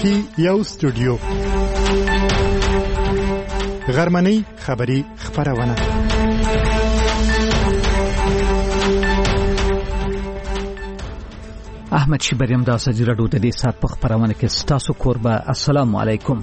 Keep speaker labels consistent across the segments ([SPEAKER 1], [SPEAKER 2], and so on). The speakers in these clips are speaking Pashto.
[SPEAKER 1] کې یو سټوډیو غرمنۍ خبری خبرونه
[SPEAKER 2] احمد شیبریم د سجی رادیو د دې سات په خبرونه کې ستاسو قربا السلام علیکم.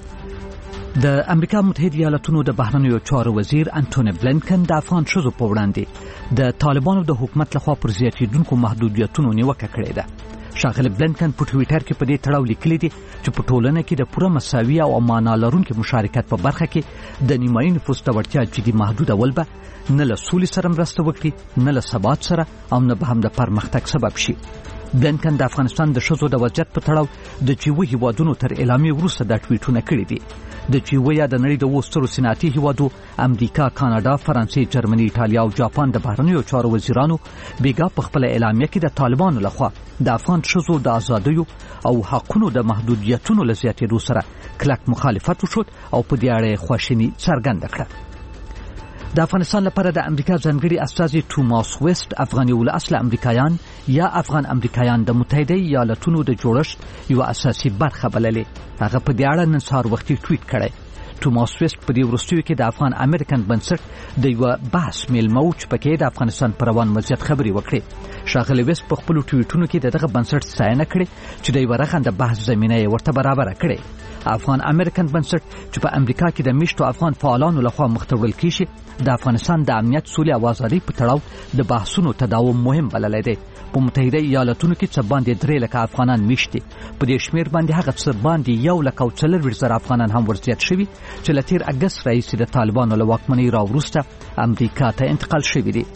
[SPEAKER 2] د امریکا متحده ایالاتونو د بهرنیو چارو وزیر انټونی بلینکن د افغان شذو په وړاندې د طالبانو د حکومت لخوا پر زیاتېدونکو محدودیتونو نیوکه کړې ده. ښاغلی بلینکن په ټویټر کې په دې تړاو لیکلي دي چې په ټولنه کې د پوره مساوي او معنا لرونکي مشارکت په برخه کې د نیمایي نفوس د وړتیا جدي محدودول به نه له سولې سره مرسته وکړي، نه له ثبات سره او نه به هم د پرمختګ سبب شي. بلینکن د افغانستان د ښځو د وضعیت په تړاو د جیو هیوادونو تر اعلامیې وروسته دا ټویټونه کړي دي. د جیو یا د نړۍ د 7 سترو صنعتي هیوادو امریکا، کاناډا، فرانسې، جرمني، ایټالیا او جاپان د بهرنیو چارو وزیرانو بیګا په خپل اعلامیه کې د طالبانو لخوا د افغان ښځو د آزادیو او حقونو د محدودیتونو له زیاتېدو سره کلک مخالفت وشود او په دې اړه خواشیني څرګنده کړه. د افغانستان لپاره د امریکا ځانګړي استازي توماس ویسټ افغاني ول اصل امریکایان یا افغان امریکایان د متحده ایالاتونو د جوړښت یو اساسي برخه بللې. هغه په دې اړه نن سهار وختي ټویټ کړی. توماس ویسټ په دې وروستیو کې د افغان امریکن بنسټ د یو بحث میلمه و چې پکې د افغانستان پر روان وضعیت خبري وکړي. ښاغلی ویسټ په خپل ټویټونو کې دغه بنسټ ستاینه کړې چې د یو رغنده بحث زمینه یې ورته برابر کړې. افغان امریکن بنسټ چې په امریکا کې د میشتو افغان فعالانو لخوا مخ ته وړل کیږي د افغانستان د امنیت، سولې او آزادۍ په تړاو د بحثونو تداوم مهم بللی دی. په متحده ایالاتونو کې څه باندې 3 لکه افغانان میشتي، په دې شمیر باندې هغه څه باندې 1,40,000 افغانان هم ورزیات شوي چې له تیر اګست راهیسې د طالبانو له واکمنۍ راوروسته امریکا ته انتقال شوي دي.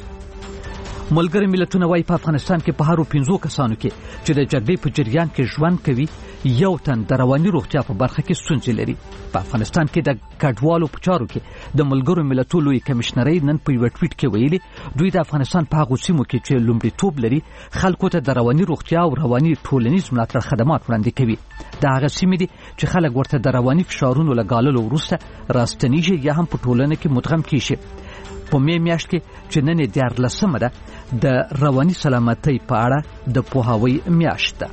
[SPEAKER 2] ملګري ملتونه وايي په افغانستان کې په هرو 15 کسانو کې چې د جګړې په جریان کې ژوند کوي یو تن د رواني روغتیا په برخه کې ستونزې لري. په افغانستان کې د کډوالو په چارو کې د ملګرو ملتونو لوی کمشنرۍ نن په یو ټویټ کې ویلي دوی د افغانستان په هغو سیمو کې چې لومړیتوب لري خلکو ته د رواني روغتیا او رواني ټولنیز ملاتړ خدمات وړاندې کوي. دا هغه سیمې دي چې خلک ورته د رواني فشارونو له ګاللو وروسته راستنیږي یا هم په ټولنه کې مدغم کیږي. په میاشت کې چې نن 14 ده د رواني سلامتۍ په اړه د پوهاوی میاشت ده.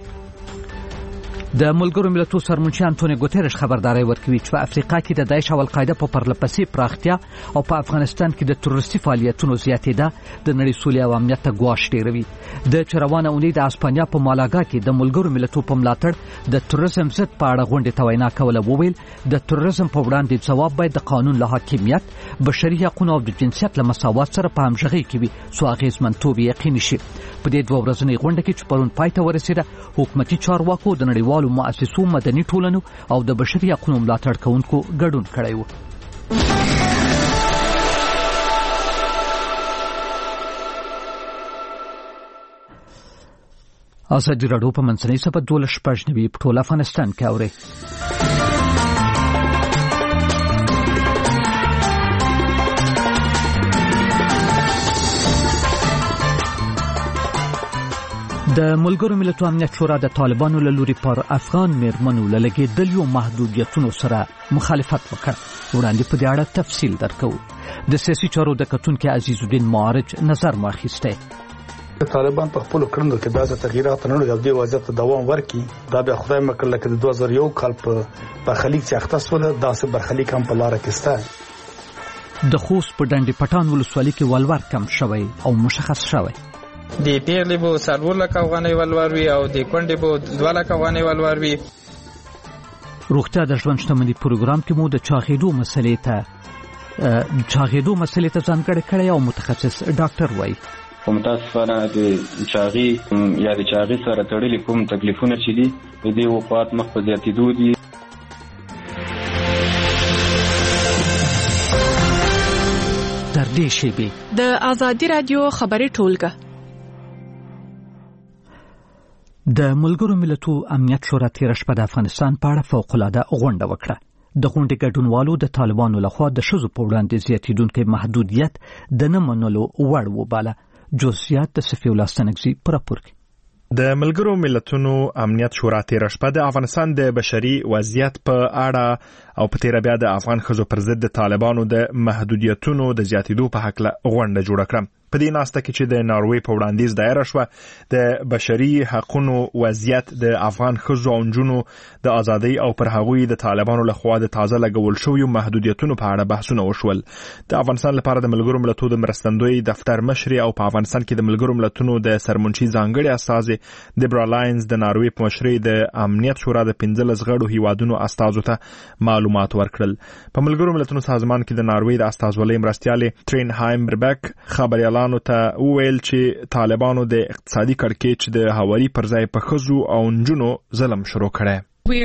[SPEAKER 2] د ملګرو ملتونو سرمنشي انټونی ګوتریش خبرداري ورکوي چې په افریقا کې د داعش او القاعده په پرلپسې پراختیا او په افغانستان کې د تروریستي فعالیتونو زیاتېدا د نړۍ سولې او امنیت ته ګواښ ډیروي. د چروانه اونۍ د اسپانیا په مالاګا کې د ملګرو ملتونو په ملاتړ د تروریزم ضد په اړه غونډه توینا کوله. وویل د تروریزم په وړاندې ځواب باید د قانون له حاکمیت، بشري حقوقو او د جنسیت له مساوات سره په همغږۍ کې وي څو اغېزمنتوب یقیني شي. په دې 2 ورځنۍ غونډه کې چې پرون پای ته ورسېده حکومتي چارواکو د نړیوالو مؤسسو، مدني ټولنو او د بشري حقوقو ملاتړ کوونکو ګډون کړی و. ازادي راډیو په منځنۍ سبا 12 په ټول افغانستان کې اوري. د ملګرو ملتونو امنیت شورا د طالبانو له لوري پر افغان میرمنو له لګېدلو محدودیتونو سره مخالفت وکړ. وړاندې په دې اړه تفصیل درکو. د سیاسي چارو د کتونکو عزیز الدین معارج نظر ماخیسته.
[SPEAKER 3] طالبان په خپل کړنو کې داسې تغیرات نه لري او د وضعیت دوام ورکړي. دا به خدای مکړه لکه د 2001 کال په برخلیک چې اختصوله داسې برخلیک هم په لار کې سته.
[SPEAKER 2] د خوست په ډنډ پټان ولسوالۍ کې ولور کم شوی او مشخص شوی.
[SPEAKER 4] د پیغلې بو 4 لک افغانۍ ولور وی او د کونډې بو 2 لک افغانۍ ولور وی.
[SPEAKER 2] روغتیا د ژوند شتمنۍ پروګرام کې مو د چاغېدو مسلې ته ځانګړی کړی او متخصص ډاکټر وایي
[SPEAKER 5] متاسفانه د چاغي یا د چاغي سره تړلې کوم تکلیفونه چې دي د دې وفات مخ په زیاتېدو دي.
[SPEAKER 2] تر دې شیبې
[SPEAKER 6] د ازادي رادیو خبري ټولګه
[SPEAKER 2] د ملګرو ملتونو امنیت شورا تیر شپه د افغانستان په اړه فوق‌العاده غونډه وکړه. د غونډې ګډونوالو د طالبانو لخوا د ښځو په وړاندې زیاتېدونکي محدودیت د نه منلو وړ وباله. جزئیات د صفي الله ستنګزي پر راپور کې.
[SPEAKER 7] د ملګرو ملتونو امنیت شورا تیر شپه د افغانستان د بشري وضعیت په اړه او په تیر بیا د افغان ښځو پر ضد د طالبانو د محدودیتونو د زیاتېدو په حق له غونډه جوړه کړه. په دې ناسته کې چې د ناروې په وړاندیز دایره شوه د بشري حقوقو وضعیت د افغان ښځو او نجونو د ازادۍ او پر هغوی د طالبانو لخوا د تازه لګول شویو محدودیتونو په اړه بحثونه وشول. د افغانستان لپاره د ملګرو ملتونو د مرستندوی دفتر مشر او په افغانستان کې د ملګرو ملتونو د سرمنشي ځانګړي استاذ دیبرا لاینز د ناروې په مشرۍ د امنیت شورا د 15 غړو هیوادونو استازو ته معلومات ورکړل. په ملګرو ملتونو سازمان کې د ناروې د استازولۍ مرستیالې ټرین هایمبربک خبري ته وویل چې طالبانو د اقتصادي کړکېچ د هواري پر ځای په ښځو او نجونو ظلم شروع کړی.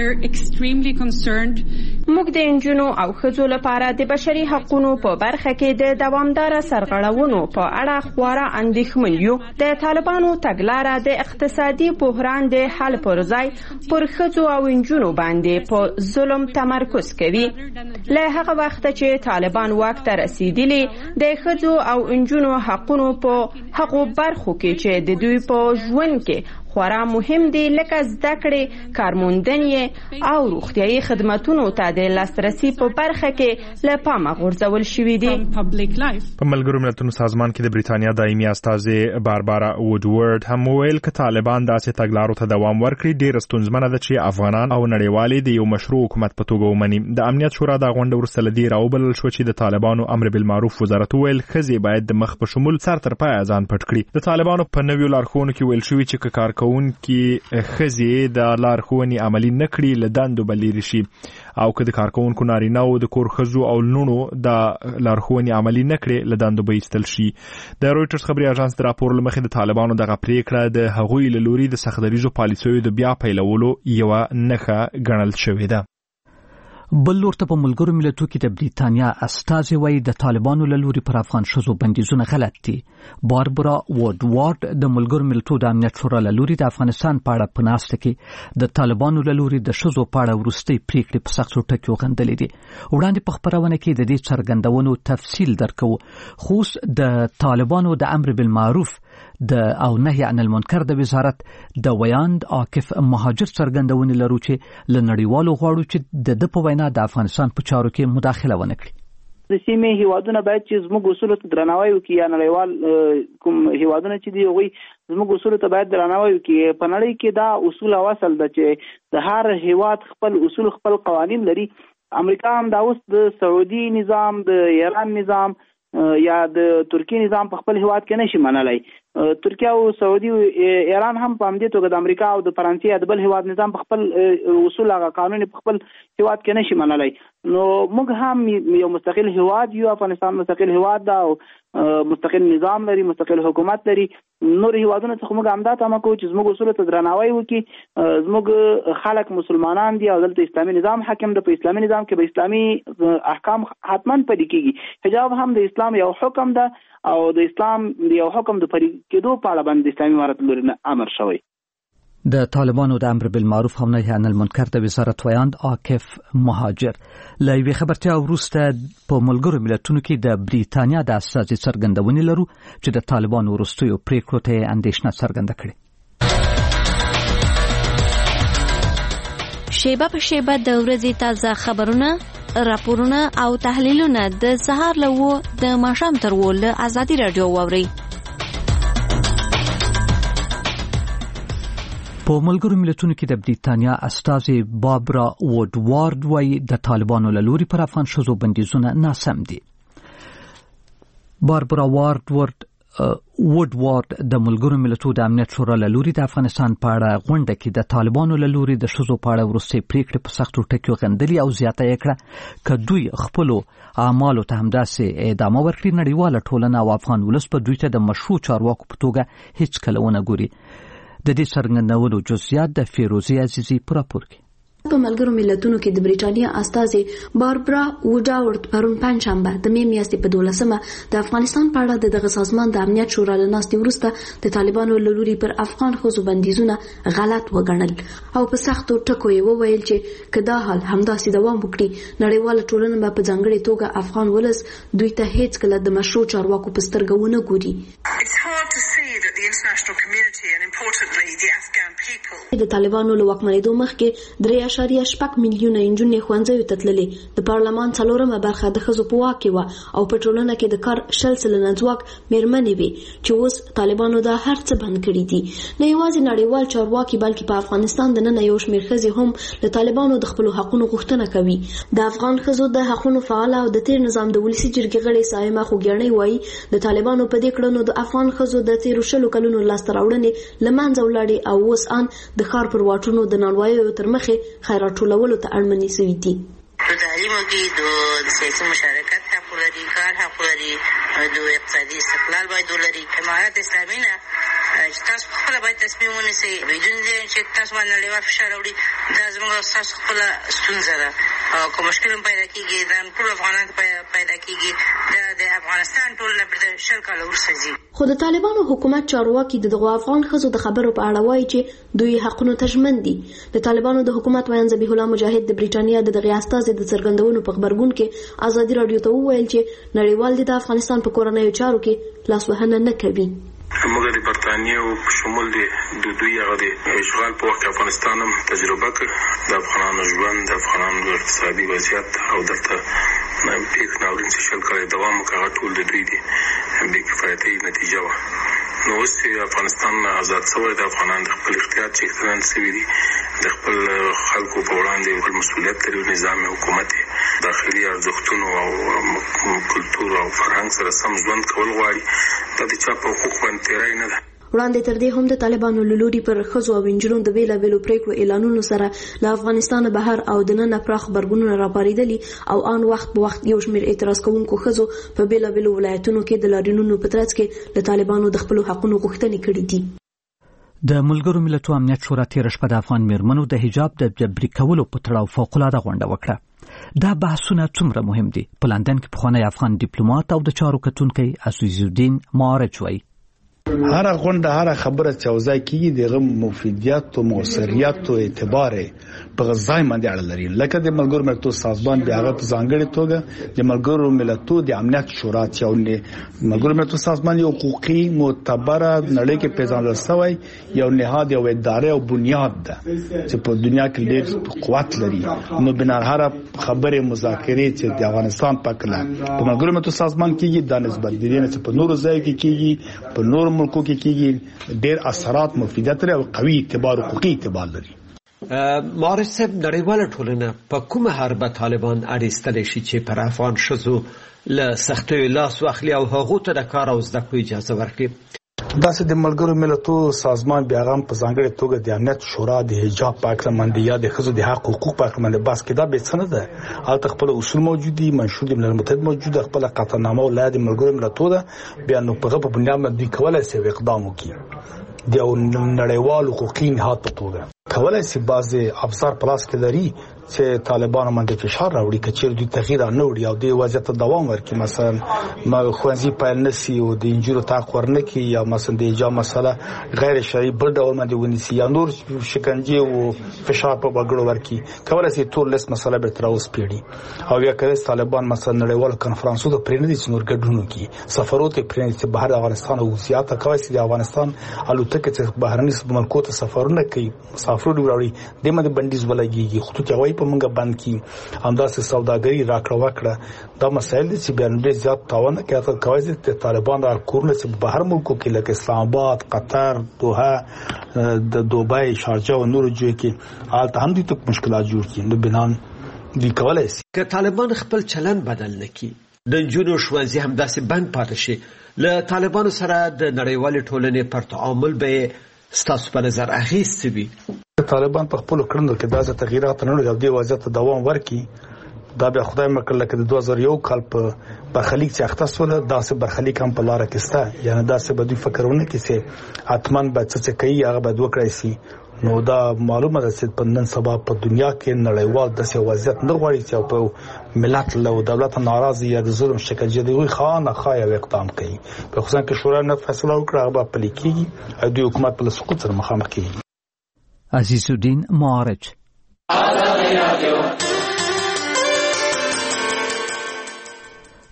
[SPEAKER 8] موږ د انجونو او ښځو لپاره د بشري حقوقو په برخه کې د دوامداره سرغړونو په اړه خورا اندېښمن یو. د طالبانو تګلاره د اقتصادي بحران د حل پر ځای پر ښځو او انجونو باندې په ظلم تمرکز کوي. له هغه وخت چې طالبان واک ته رسیدلي د ښځو او انجونو حقوقو په هغو برخو کې چې د دوی په ژوند کې خورا مهم دي لکه زده کړې، کارموندنې او روغتیايي خدماتونو ته د لاسرسي په برخه کې له پامه غورځول شوي دي.
[SPEAKER 7] په ملګرو ملتونو سازمان کې د بریتانیا دایمي استازې باربارا وودورد هم وویل چې طالبان داسې تګلارو ته دوام ورکړي ډېر ستونزمنه ده چې افغانان او نړیوالې د یو مشروع حکومت په توګه ومني. د امنیت شورا د غونډې وروسته له دې راوبلل شو چې د طالبانو امر بالمعروف وزارت وویل ښځې باید د مخ په شمول سر تر پایه ځان پټ کړي. د طالبانو په نویو لارښوونو کې ویل شوي چې کار کوونکي ښځې د لارښوونې عملي نه کړي له دندو به لیرې شي او که د کارکوونکو نارینه او د کور ښځو او لوڼو د لارښوونې عملي نه کړي له دندو به ایستل شي. د رویټرز خبري اژانس د راپور له مخې د طالبانو دغه پریکړه د هغوی له لوري د سختدریزو پالیسیو د بیا پیلولو یوه نښه ګڼل شوې ده.
[SPEAKER 2] بل لورته په ملګرو ملتونو کې د بریتانیا استازي وایي د طالبانو له لوري پر افغان ښځو بندیزونه غلط دي. باربرا وودورد د ملګرو ملتونو د امنیت شورا له لوري د افغانستان په اړه په ناسته کې د طالبانو له لوري د ښځو په اړه وروستۍ پریکړې په سختو ټکو غندلې دي. وړاندې په خبرونه کې د دې څرګندونو تفصیل درکو، خو د طالبانو د امر بالمعروف د او نهي عن المنکر د وزارت د ویاند عاکف مهاجر څرګندونې لرو چې له نړیوالو غواړو چې د په وینا د افغانستان په چارو کې مداخله ونه کړي.
[SPEAKER 9] د سیمې هیوادونه باید چې زموږ اصولو ته درناوی وکړي یا نړیوال کوم هیوادونه چې دی هغوی زموږ اصولو ته باید درناوی وکړي. په نړۍ کې دا اصول او اصل ده چې د هر هیواد خپل اصول خپل قوانین لري. امریکا هم دا اوس د سعودي نظام، د ایران نظام یا د ترکیه نظام په خپل هیواد کې نشي منلای. ترکیه او سعودي او ایران هم په همدې توګه د امریکا او د فرانسې د بل هیواد نظام په خپل اصول هغه قانون په خپل هیواد کې نشي منلای. نو موږ هم یو مستقل هیواد یو، افغانستان مستقل هیواد ده او مستقل نظام لري، مستقل حکومت لري. نور هیوادونه څخه موږ همدا تمه کوو چې زموږ اصول ته درناوی وکړي. زموږ خلک مسلمانان دي او دلته اسلامي نظام حاکم ده. په اسلامي نظام کې به اسلامي احکام حتما پلي کیږي. حجاب هم د اسلام یو حکم ده او د اسلام یو حکم د پلي کېدو په اړه باندې اسلامي امارت لوري نه امر شوی.
[SPEAKER 2] د طالبانو د امر بالمعروف او نهي عن المنکر د وزارت ویاند عاکف مهاجر له یوې خبرتیا وروسته په ملګرو ملتونو کې د بریتانیا د استازي څرګندونې لرو چې د طالبانو وروستیو پریکړو ته اندېښنه څرګنده کړې.
[SPEAKER 10] شیبه په شیبه د ورځې تازه خبرونه، راپورونه او تحلیلونه د سهار له د ماښام تر له ازادي رادیو واوري. په ملګرو ملتونو کې د بریتانیا استازي باربرا وودورد وايي د طالبانو له لوري پر افغان ښځو بندیزونه ناسم دي. باربرا وودورد د ملګرو ملتونو د امنیت شورا له لوري د افغانستان په اړه غونډه کې د طالبانو له لوري د ښځو په اړه وروستۍ پریکړې په سختو ټکو غندلې او زیاته یې کړه که دوی خپلو اعمالو ته همداسې ادامه ورکړي نړیواله ټولنه او افغان ولس په دوی ته د مشروع چارواکو په توګه هیڅ کله ونه ګوري. د دې څرګندونو جزئیات د فیروزي عزیزي په راپور کې.
[SPEAKER 11] په ملګرو ملتونو کې د بریټانیا استازي باربرا وودورد پرون پنځشنبه د می میاشتې په 12مه د افغانستان په اړه دغه سازمان د امنیت شورا له ناستې وروسته د طالبانو له لوري پر افغان ښځو بندیزونه غلط وګڼل او په سختو ټکو یې وویل چې که دا حال همداسې دوام وکړي نړیواله ټولنه به په ځانګړې توګه افغان ولس دوی ته هیڅ کله د مشروع چارواکو په سترګه ونه ګوري. د طالبانو له واکمنېدو مخکې 3.8 میلیونه نجونې ښوونځیو ته تللې. د پارلمان 4مه برخه د ښځو په واک کې وه او په ټولنه کې د کار 10% ځواک میرمنې وي چې اوس طالبانو دا هر څه بند کړي دي. نه یوازې نړیوال چارواکي بلکې په افغانستان د نن یو شمېر ښځې هم له طالبانو د خپل حقونو غوښتنه کوي. د افغان ښځو د حقونو فعال او د تیر نظام د ولسی جرګې غړي سایمه خوګیاڼي وایي د طالبانو په دې کړنو د افغان ښځو د 13 کلونو لاسته راوړنې لمنځه ولاړې او اوس ان د ښار پر واټونو د نانواییو تر مخې خیرات ټولولو ته اړمنې شوي دي.
[SPEAKER 12] په تعلیمو کې د سیاسي مشارکت حق لري، کار حق لري، د اقتصادي استقلال باید ولري. امارت اسلامي نه چې تاسو خپل باید تصمیم ونیسئ بدون دې چې تاسو باندې نړیوال فشار راوړي. دا زموږ تاسو خپل ستونزه ده او کوم مشکل پیدا کیږي دا ټول افغانان پیدا کیږي د افغانستان ټول نه 10 کال وروسته ځي.
[SPEAKER 11] خو د طالبانو حکومت چارواکي دغه افغان ښځو د خبرو په اړه وایي چې دوی حقونو ته ژمن دي. د طالبانو د حکومت ویان ذبیح الله مجاهد د بریټانیا دغه استازي د څرګندونو په خبرګون کې ازادي رادیو ته وویل چې نړیوال د افغانستان په کورنیو چارو کې لاسوهنه نه کوي.
[SPEAKER 13] موږ د برتانیې او په شمول د دوی هغه د اشغال په وخت افغانستان هم تجربه کړ. د افغانانو ژوند، د افغانانو اقتصادي وضعیت او دلته پیښ ناورین چې 10 کال دوام وکړ ټول د دوی د بې کفایتۍ نتیجه وه. نو اوس افغانستان آزاد شوی د افغانانو د خپل اختیار چې اختیار شوي دي د خپل خلکو په وړاندې خپل مسؤلیت لري. نظام حکومت داخلي ارزښتونو او کلتور او فرهنګ سره سم ژوند کول غواړي. دا د چا په حقوق باندې تیری نه ده.
[SPEAKER 11] وړاندې تر دې هم د طالبانو له لوري پر ښځو او نجونو د بیلابیلو پریکړو اعلانونو سره له افغانستان بهر او د نن پراخ خبرګونونه راپاریدلي او آن وخت په وخت یو شمېر اعتراض کوونکو ښځو په بیلابیلو ولایتونو کې د لاریونونو په ترڅ کې د طالبانو د خپلو حقونو غوښتنې کړې دي.
[SPEAKER 2] د ملګرو ملتونو امنیت شورا تېره شپه د افغان میرمنو د حجاب د جبري کولو په تړاو فوق‌العاده غونډه وکړه. دا بحثونه څومره مهم دي؟ په لندن کې پخوانی افغان ډیپلوماټ او د چارو کتونکی عزیزالدین معارج وایي
[SPEAKER 3] هر غونډه هر خبره چې اوځي کیږي دغه مفیدیت او موثریت او اعتبار په غځای باندې اړه لري. لکه د ملګرو ملتونو سازمان بیا هغه ځانګړي توګه د ملګرو ملتونو د امنیت شورا چې ملګرو ملتونو سازمان یو حقوقي معتبره نړۍ کې پیژندل شوی یو نهاد یو ادارې او بنیاد ده چې په دنیا کې ډېر قوت لري. نو بنار هر خبره مذاکرې چې د افغانستان په کله په ملګرو ملتونو سازمان کېږي د نسبت دي نه چې په نورو ځای کې کېږي په نورو ملکو کې کېږي ډېر اثرات مفیدیت لري او قوي اعتبار حقوقي اعتبار لري.
[SPEAKER 14] معارض صاحب نړیواله ټولنه په کومه حربه طالبان اړیستلی شي چې پر افغان ښځو له سختیو لاس واخلي او هغو ته د کار او زده کړو اجازه ورکړي؟
[SPEAKER 3] داسې د ملګرو ملتونو سازمان بیا هم په ځانګړي توګه د امنیت شورا د حجاب په اړه باندې یا د ښځو د حق حقوق په اړه باندې بحث کېدا به څه نه ده. هلته خپل اصول موجود دي، منشور د ملل متحد موجود ده، خپل قطعنامه ولایت د ملګرو ملتونو ده. بیا نو په بنیاد باندې کولای شي اقدام وکړي د نړیوال حقوقي نهاد په توګه. کولای شي بعض افسر پلاس کې لري چې طالبان باندې فشار راوړي کچیر دوی تغییر نه وړي او د وضعیت دوام ورکړي. مثلا ما خوانزي پایل نسی او د انجورو تاق ورنکي یا مثلا د حجاب مسله غیر شرعي بل ډول باندې ونیسي یا نور شکنجه او فشار په وګړو ورکړي. کولای شي ټول لیس مسله به تر اوسه پیړي او یا کله طالبان مثلا نړیوال کنفرانسو ته پرېنه دي چې نور ګډون کوي سفرات پرېنه چې بهر افغانستان او زیاته کوي چې د افغانستان الوتکه چې بهرني ملکو ته سفرونه کوي مسافرو وراوړي د مده بندیز ولګيږي خطوط یوي په منګه بند کی انداسه سوداګری راکړه وکړه. دا مسایل چې بیان ډېر زیات تاوان کوي کوي چې طالبان د کورنه چې بهر ملکو کې لکه اسلام آباد، قطر، دوحه، د دوبۍ، شارجه او نورو ځایو کې حالت هم دي ته مشکلات جوړ کړي. نو بنان دی کولای شي
[SPEAKER 14] که طالبان خپل چلن بدل نکړي د جنو شوازي هم داسې بند پاتې شي له طالبانو سره د نړیوال ټولنې پر تعامل به ستاسو په نظر اغیز وي؟
[SPEAKER 3] طالبان په خپل کړنو کې داسې تغیرات نه لري او د وضعیت دوام ورکړي. دا بیا خدای مکړه لکه د 2001 کال په برخلیک چې اخته سول داسې برخلیک هم په لار کې سته. یعنی داسې به دوی فکرونه کې چې اتمن به څه کوي هغه به وکړي سي. نو دا معلومه ده چې په نن سبا په دنیا کې نړیوال داسې وضعیت نه غواړي چې په ملت له دولت ناراضي یا د ظلم شکنجه دی خانه خای او اقدام کوي. په خصوصا کې شورا نه فیصله وکړه هغه په لیکي او د حکومت په سقوط سره مخامخ کیږي.
[SPEAKER 2] عزیزالدین معارج.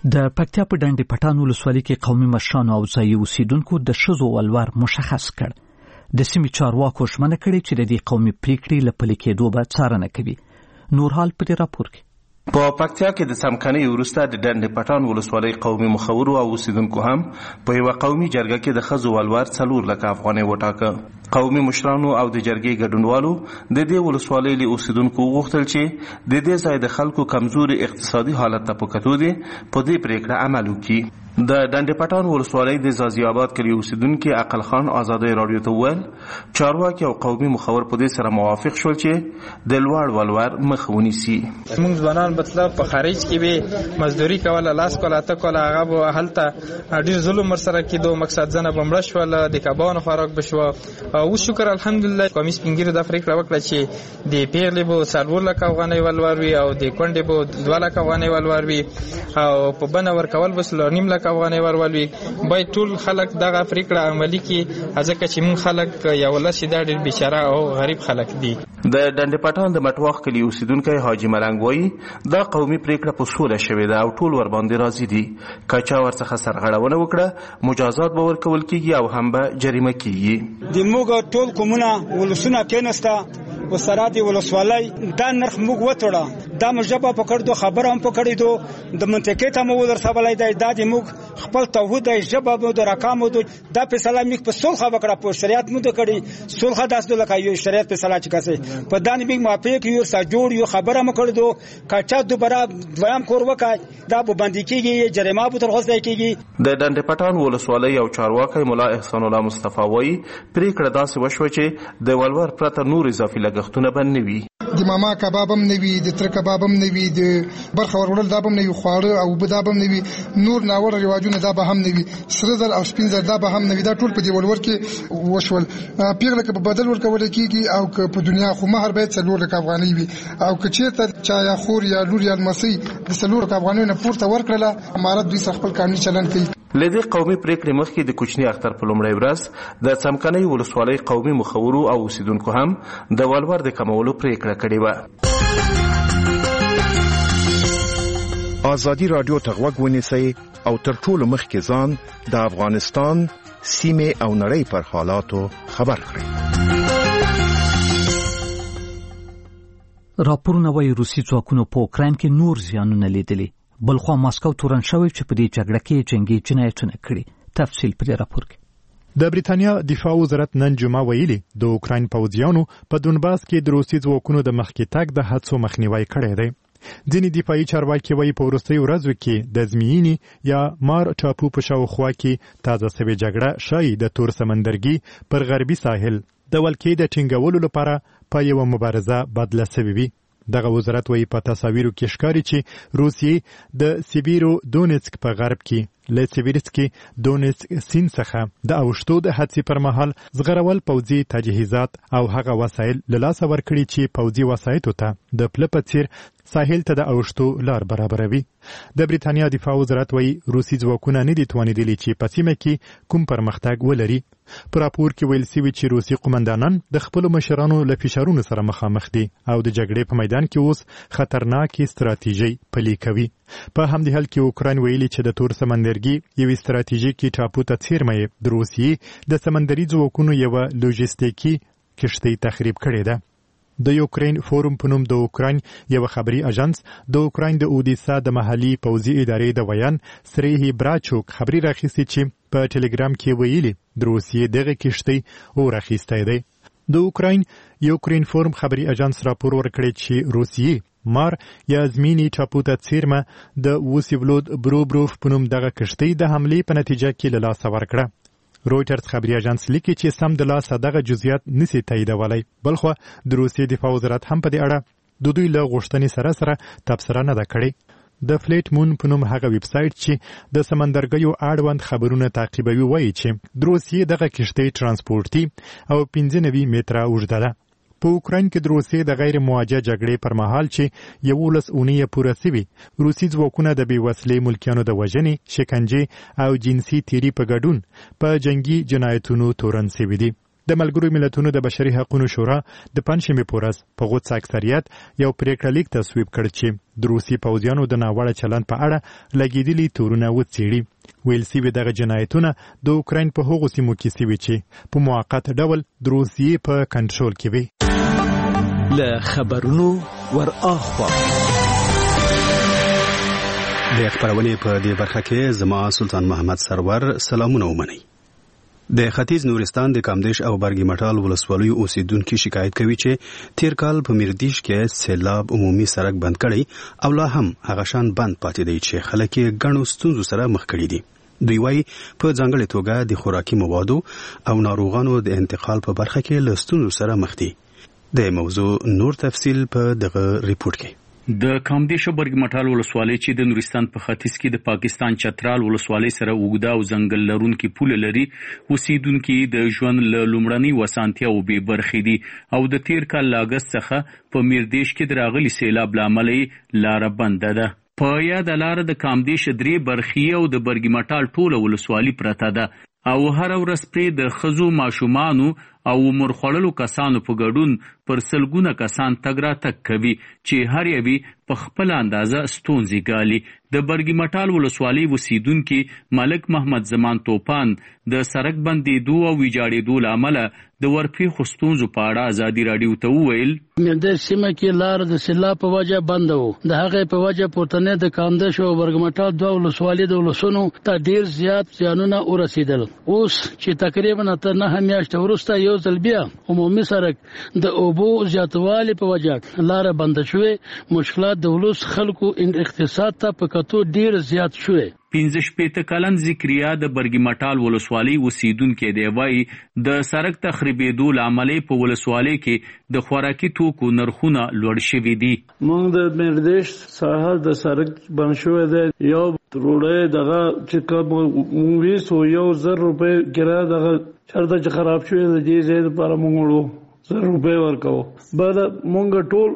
[SPEAKER 2] د پکتیا په ډنډ پټان ولسوالۍ کې قومي مشرانو او ځایي اوسیدونکو د ښځو ولور مشخص کړ. د سیمې چارواکو ژمنه کړې چې د دې قومي پریکړې له پلي کېدو به څارنه کوي. نورحال په دې راپور کې
[SPEAKER 15] په پکتیا کې د څمکنۍ وروسته د ډنډ پټان ولسوالۍ قومي مخورو او اوسیدونکو هم په یوه قومي جرګه کې د ښځو ولور 4 لک افغانۍ وټاکه. قومي مشرانو او د جرګې ګډونوالو د دې ولسوالۍ له اوسیدونکو وغوښتل چې د دې ځای د خلکو کمزوري اقتصادي حالت ته په کتو دي په دې پریکړه عمل وکړي. د ډنډ پټان ولسوالۍ د زازي آباد کلي اوسیدونکي عقل خان آزادۍ راډیو ته وویل چارواکي او قومي مخور په دې سره موافق شول چې د لوړ ولور مخه ونیسي.
[SPEAKER 4] موږ ځوانان مطلب په خارج کې به مزدوري کوله، لاس کوله، اته کوله، هغه به هلته ډېر ظلم ورسره کېدو. مقصد ځنه به مړه شول، د کبانو خوراک به شوه. اوس شکر الحمدلله قومي سپین ږیرو دا پرېکړه وکړه چې د پیغلې به 4 لک افغانۍ ولور وي او د کونډې به 2 لک افغانۍ ولور وي او په بنه ورکول به 3.5 لک افغانۍ ورولوي. باید ټول خلک دغه پرېکړه عملي کړي ځکه چې موږ خلک یو لس دا ډېر بیچاره او غریب خلک دي.
[SPEAKER 15] د ډنډ پټان د مټواخ کلي اوسیدونکی حاجي ملنګ وایي دا قومي پرېکړه په سوله شوې ده او ټول ورباندې راضي دي. که چا ورڅخه سرغړونه وکړه مجازات به ورکول کېږي او هم به جریمه کېږي.
[SPEAKER 16] د موږ ټول قومونه ولسونه کېناسته و سره د ولسوالۍ دا نرخ موږ وتړه، دا موږ ژبه پکړدو، خبره هم پکړېدو، د منطقې ته مو ودرسولی دی. دا د موږ خپل توحید دی، ژبه مو د راکامو دو دا فیصله موږ په صلح وکړه، په شریعت مو د کړي صلح داسې لکه یو شریعت فیصله چې کسه په دانه موږ موافق یو سره جوړ یو خبره مکړدو. کاچا دوباره دویم کور وکړ دا به باندې کېږي، جریمه به تر غوښتل کېږي.
[SPEAKER 15] د ډنډ پټان ولسوالۍ او چارواکي مولا احسان الله مصطفی وایي پرېکړه داسې وشوه چې د ولور پرته نور اضافي لګښتونه به نه وي.
[SPEAKER 17] د ماما کباب هم نه وي، د تر کباب هم نه وي، د برخه ورول دا هم نه وي، خواړه او بدا هم نه وي، نور ناوړه رواجونه دا به هم نه وي، سره زر او سپین زر دا به هم نه وي. دا ټول په دې ولور کې وشول. پیغله کې په بدل ورکول کېږي او که په دنیا خو مہر باید 4 لک افغانۍ وي او که چېرته چا یا خور یا لور یا لمسۍ د 4 لک افغانۍ نه پورته ورکړله امارت دوی سره خپل قانوني چلند کوي.
[SPEAKER 15] له دې قومي پرېکړې مخکې د کوچني اختر په لومړۍ ورځ د څمکنۍ ولسوالۍ قومي مخورو او اوسیدونکو هم د ولور د کمولو پرېکړه کړې وه.
[SPEAKER 18] ازادي راډیو ته غوږ ونیسئ او تر ټولو مخکې ځان د افغانستان سیمې او نړۍ پر حالاتو خبر کړئ.
[SPEAKER 2] راپورونه وايي روسي ځواکونو په اوکراین کې نور زیانونه لیدلي. بلخوا ماسکو تورن شوی چې په دې جګړه کې جنگي جنایتونه کړي. تفصیل په دې راپور کې.
[SPEAKER 1] د بریتانیا دفاع وزارت نن جمعه ویلي د اوکراین پوځیانو په دونباس کې د روسي ځواکونو د مخکې تګ د هڅو مخنیوي کړی دی. ځینې دفاعي چارواکي وایي په وروستیو ورځو کې د زمینی یا مار ټاپو په شاوخوا کې تازه سوې جګړه شاید د تور سمندرګي پر غربي ساحل د ولکې د ټینګولو لپاره په یو مبارزه بدله شوې وي. دغه وزارت وایي په تصاویرو کې ښکاري چې روسیې د سیبیرو دونیتسک په غرب کې له سیبیرسکي دونیتسک سیند څخه د اوښتو د حادثې پر مهال زغرول پوځي تجهیزات او هغه وسایل له لاسه ورکړي چې پوځي وسایطو ته د پله په څیر ساحل ته د اوښتو لار برابروي. د بریتانیا دفاع وزارت وایي روسي ځواکونه نه دي توانېدلي چې په سیمه کې کوم پرمختګ ولري. په راپور کې ویل شوي چې روسي قومندانان د خپلو مشرانو له فشارونو سره مخامخ دي او د جګړې په میدان کې اوس خطرناکې ستراتیژۍ پلي کوي. په همدې حال کې اوکراین ویلي چې د تور سمندرګي یو ستراتیژیکي ټاپو ته څیرمه د روسیې د سمندري ځواکونو یو لوجستیکي کشتۍ تخریب کړې ده. د یوکرین فورم په نوم د اوکراین یو خبري اژانس د اوکراین د اودیسا د محلي پوځي ادارې د ویان سریهی براچوک خبري راخیستي چې په ټلګرام کې ویلي د روسیې دغه کشتۍ او راخیستې ده. د یوکرین فورم خبري اژانس راپور ورکړی چې روسیې مار یا زمینی ټاپو ته څیرمه د وسیولود بروبروف په نوم دغه کشتۍ د حملې په نتیجه کې له لاسه ورکړه. رویټرز خبري اژانس لیکي چې سم د لاسه دغه جزئیات نشي تاییدولای. بلخو د روسیې دفاع وزارت هم په دې اړه د دوی له غوښتنې سره تبصره نه ده کړې. د فلیټ مون په نوم هغه ویب سایټ چې د سمندرګیو اړوند خبرونه تعقیبوي وایي چې د روسیې دغه کشتۍ ترانسپورتي او 15 متره اوږده ده. په اوکراین کې د روسیې د غیر مواجه جګړې پر مهال چې 11 اونۍ پوره شوي روسي ځواکونه د بېوسلې ملکیانو د وژنې، شکنجې او جنسي تیري په ګډون په جنگي جنایتونو تورن شوي دي. د ملګرو ملتونو د بشري حقوقو شورا د پنځمې پورز په غوڅ اکثریت یو پریکړه لیک تصویب کړ چې د روسي پوځیانو د ناوړه چلند په اړه لګیدلي تورونه وڅېړي. ویل سوي دغه جنایتونه د اوکراین په هغو سیمو کې سوي چې په موقت ډول د روسیې په کنټرول کې وي.
[SPEAKER 2] له خبرونو ور اخوا
[SPEAKER 19] د خبرونې په دې برخه کې زما سلطان محمد سرور سلامونه ومني. د ختیځ نورستان د کامدیش او برګی مټال ولسوالیو اوسیدونکو شکایت کوي چې تیر کال په میردیش کې سیلاب عمومي سړک بند کړي او لا هم هغه شان بند پاتې دی چې خلک یې ګڼو ستونزو سره مخ کړي دي. دوی وايي په ځانګړې توګه د خوراکي موادو او ناروغانو د انتقال په برخه کې له ستونزو سره مخ دي. د موضوع نور تفصیل په دغه ریپورت کې.
[SPEAKER 20] د کامدیش او برګی مټال ولسوالۍ چې د نورستان په ختیځ کې د پاکستان چترال ولسوالۍ سره اوږده او ځنګل لرونکي پوله لري، اوسیدونکو د ژوند له لومړنۍ وسانتیا او بې برخې دي او د تیر کال له اګست څخه په میردیش کې د راغلي سیلاب له امله لاره بنده ده. په یاد لاره د کامدیش 3 برخې او د برګی مټال ټوله ولسوالۍ پرته ده او هر ورځ پرې د ښځو، ماشومانو او عمر خوړلو کسانو په ګډون پر سلګونه کسان تګ راتګ کوي چې هر یوی په خپل اندازه ستونزې ګالي. د برګی مټال ولسوالۍ اوسیدونکو ملک محمد زمان توپان د سړک بندیدو او ویجاړېدو له امله د ورپېښو ستونزو په اړه ازادي راډیو ته وویل.
[SPEAKER 21] د سیمه کې لار د سیلاب په وجه بند و. د هغې په وجه پورتنه د کامدیش او برګی مټال دوه ولسوالۍ د ولسونو ته ډیر زیات زیانونه ورسېدل. اوس چې تقریبا 9 میاشتې وروسته یو ځل بیا عمومي سړک د اوبو زیاتوالي په وجه لار بند شوې. مشکلات د ولس خلکو اقتصاد ته په کتو ډیر زیات شوې.
[SPEAKER 20] 15 کلن ذکریا د برګی مټال ولسوالۍ اوسیدونکو دی وايي د سړک تخریبېدو له امله په ولسوالۍ کې د خوراکي توکو نرخونه لوړ شوي دي.
[SPEAKER 22] موږ د میردیش ساحه د سړک بند شوی دی. یو روډه دغه چې کوم 1,000 روپۍ کرایه دغه چرته چې خراب شوی دی دې ځای لپاره موږ 1,000 روپۍ ورکوو. بل موږ ټول